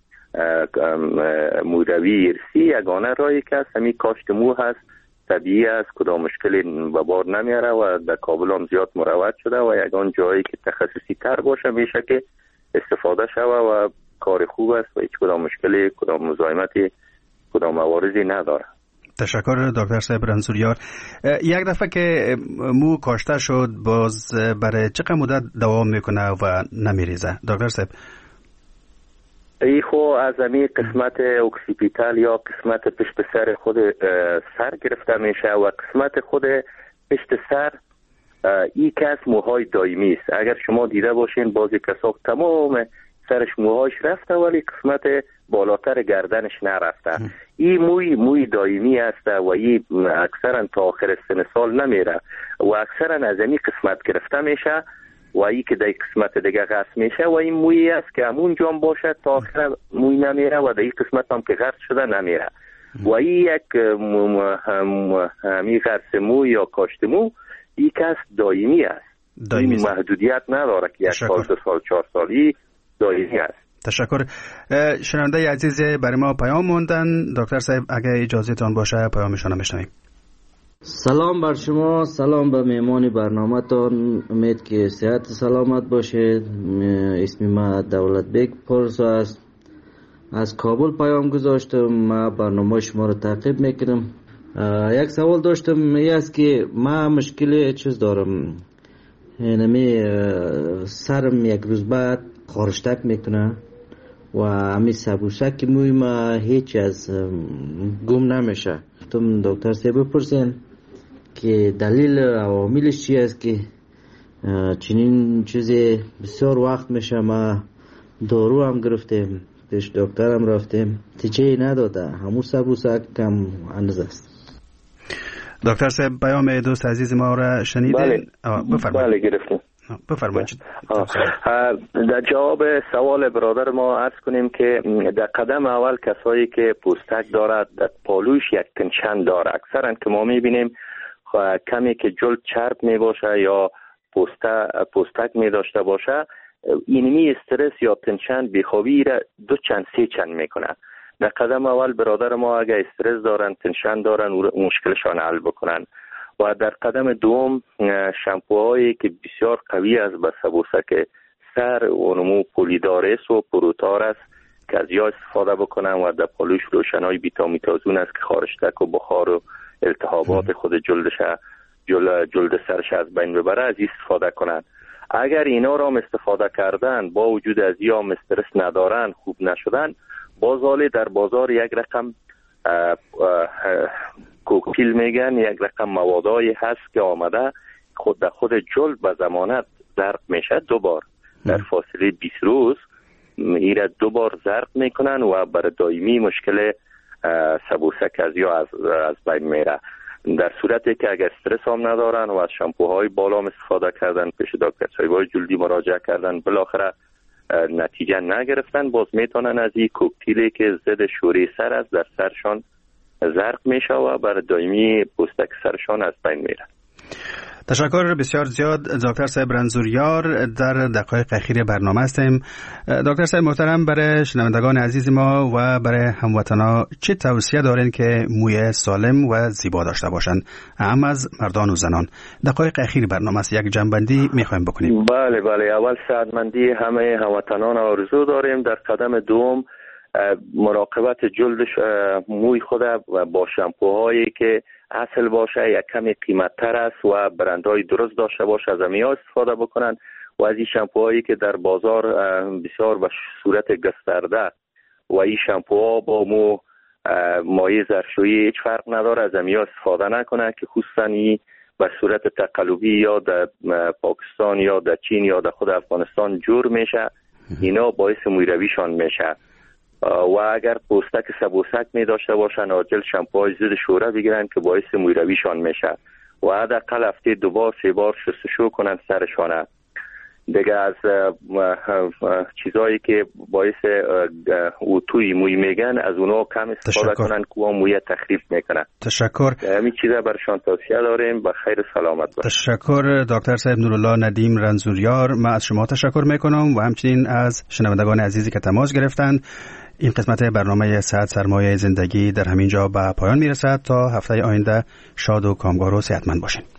مویروی ارسی یگانه رایی که هست همین کاشت مو هست، طبیعی است، کدام مشکلی به بار نمیاره و در کابل هم زیاد مروج شده و یگان جایی که تخصصی تر باشه میشه که استفاده شوه و کار خوب است و هیچ کدام مشکلی کدام مزاحمتی کدام موارضی نداره. تشکر دکتر صاحب رنزوریار. یک دفعه که مو کاشته شد باز برای چقدر مدت دوام میکنه و نمیریزه دکتر صاحب؟ ای خو از همین قسمت اوکسیپیتال یا قسمت پشت سر خود سر گرفته میشه و قسمت خود پشت سر ای کس موهای دائمی است. اگر شما دیده باشین بعضی کسا تمام سرش موهاش رفته ولی قسمت بالاتر گردنش نرفته. این موی موی دائمی است و این اکثرا تا آخر سن سال نمیره و اکثرا از این قسمت گرفته میشه و این که در قسمت دیگه غرس میشه و این مویی است که همون جام باشه تا آخر موی نمیره و در این قسمت هم که غرس شده نمیره و این یک همی غرس موی یا کاشت مو این کس دائمی است، دائمی محدودیت نداره که یک سال دو سال چهار سالی دائمی است. تشکر. شنونده عزیز برای ما پیام موندن، دکتر صاحب اگه اجازه تان باشه پیامشون رو بشنویم. سلام بر شما، سلام به مهمان برنامه تان، امید که صحت سلامت باشید. اسم ما دولت بیگ پرسو است، از کابل پیام گذاشتم. ما برنامه شما رو تعقیب میکنم. یک سوال داشتم، این است که ما مشکل چیز دارم، یعنی سرم یک روز بعد خارشتک میکنه و همین سبوسک موی ما هیچ از گم نمیشه. تم دکتر صاحب بپرسین که دلیل عواملش چی است که چنین چیزی بسیار وقت میشه. ما دارو هم گرفتیم، پیش دکتر هم رفتیم، نتیجه نداده، همون سبوسک کم اندازه است. دکتر صاحب پیام دوست عزیز ما را شنیدین؟ بله بفرمایید. بله گرفتیم. بفرمایید. در جواب سوال برادر ما عرض کنیم که در قدم اول کسایی که پوستک دارد در پالوش یک تنشن داره، اکثرا که ما میبینیم کمی که جلد چرب می باشه یا پوستک می داشته باشه، اینمی استرس یا تنشن بیخوابی را دو چند سه چند میکنه. در قدم اول برادر ما اگه استرس دارن تنشن دارن مشکلشان حل بکنن و در قدم دوم شامپوهایی که بسیار قوی است به سبوسک سر اونمو پولیدارس و پروتار است که از یا استفاده بکنن و در پالوش روشنای بیتامیتازون است که خارشتک و بخار و التهابات خود جلدش جلد, جلد سرش از بین ببره، از استفاده کنن. اگر اینا را هم استفاده کردن با وجود از یا استرس ندارن خوب نشدن، بازاله در بازار یک رقم کوکتیل میگن، یک رقم موادایی هست که آمده خود در خود جلد به ضمانت ضرب میشه دو بار در فاصله بیست روز، ایره دو بار ضرب میکنن و برای دائمی مشکل سبوسک از یا از, از بین میره. در صورتی که اگر استرس هم ندارن و از شامپوهای بالا استفاده کردن، پیش دکترهای جلدی مراجعه کردن، بالاخره نتیجه نگرفتن، باز میتونن از این کوکتیلی که ضد شوره سر است در سرشان ضرب میشه و برای دائمی پوستک سرشان از بین میره. تشکر بسیار زیاد دکتر صاحب رنزوریار. در دقایق اخیر برنامه هستیم. دکتر صاحب محترم، برای شنوندگان عزیز ما و برای هموطنا چه توصیه دارین که موی سالم و زیبا داشته باشند، هم از مردان و زنان؟ دقایق اخیر برنامه است، یک جنبندی میخوایم بکنیم. بله بله، اول صحتمندی همه هموطنان آرزو داریم. در قدم دوم مراقبت جلدش موی خود و با شامپوهایی که اصل باشه، یک کمی قیمت تر است و برندهای درست داشته باشه از همین استفاده بکنن و از این شامپوهایی که در بازار بسیار به صورت گسترده و این شامپوها با مو مایع ظرفشویی هیچ فرق نداره از همین استفاده نکنه که خصوصا این به صورت تقلبی یا در پاکستان یا در چین یا در خود افغانستان جور میشه، اینا باعث مویرویشان میشه. و اگر پوستک سبوسک می داشته باشن عاجل شامپوهای ضد شوره بگیرن که باعث مویرویشان میشه و حداقل هفته دو بار سه بار شستشو کنن سرشانه. دیگه از چیزایی که باعث اوتوی موی میگن از اونا کم استفاده کنن که اون موی تخریب میکنن. تشکر. همین چیزا برشان توصیه داریم. به خیر سلامت باشید. تشکر دکتر صاحب نورالله ندیم رنزوریار. من از شما تشکر میکنم و همچنین از شنوندگان عزیزی که تماس گرفتند. این قسمت برنامه صحت سرمایه زندگی در همین جا به پایان میرسد. تا هفته آینده شاد و کامگار و صحتمند باشین.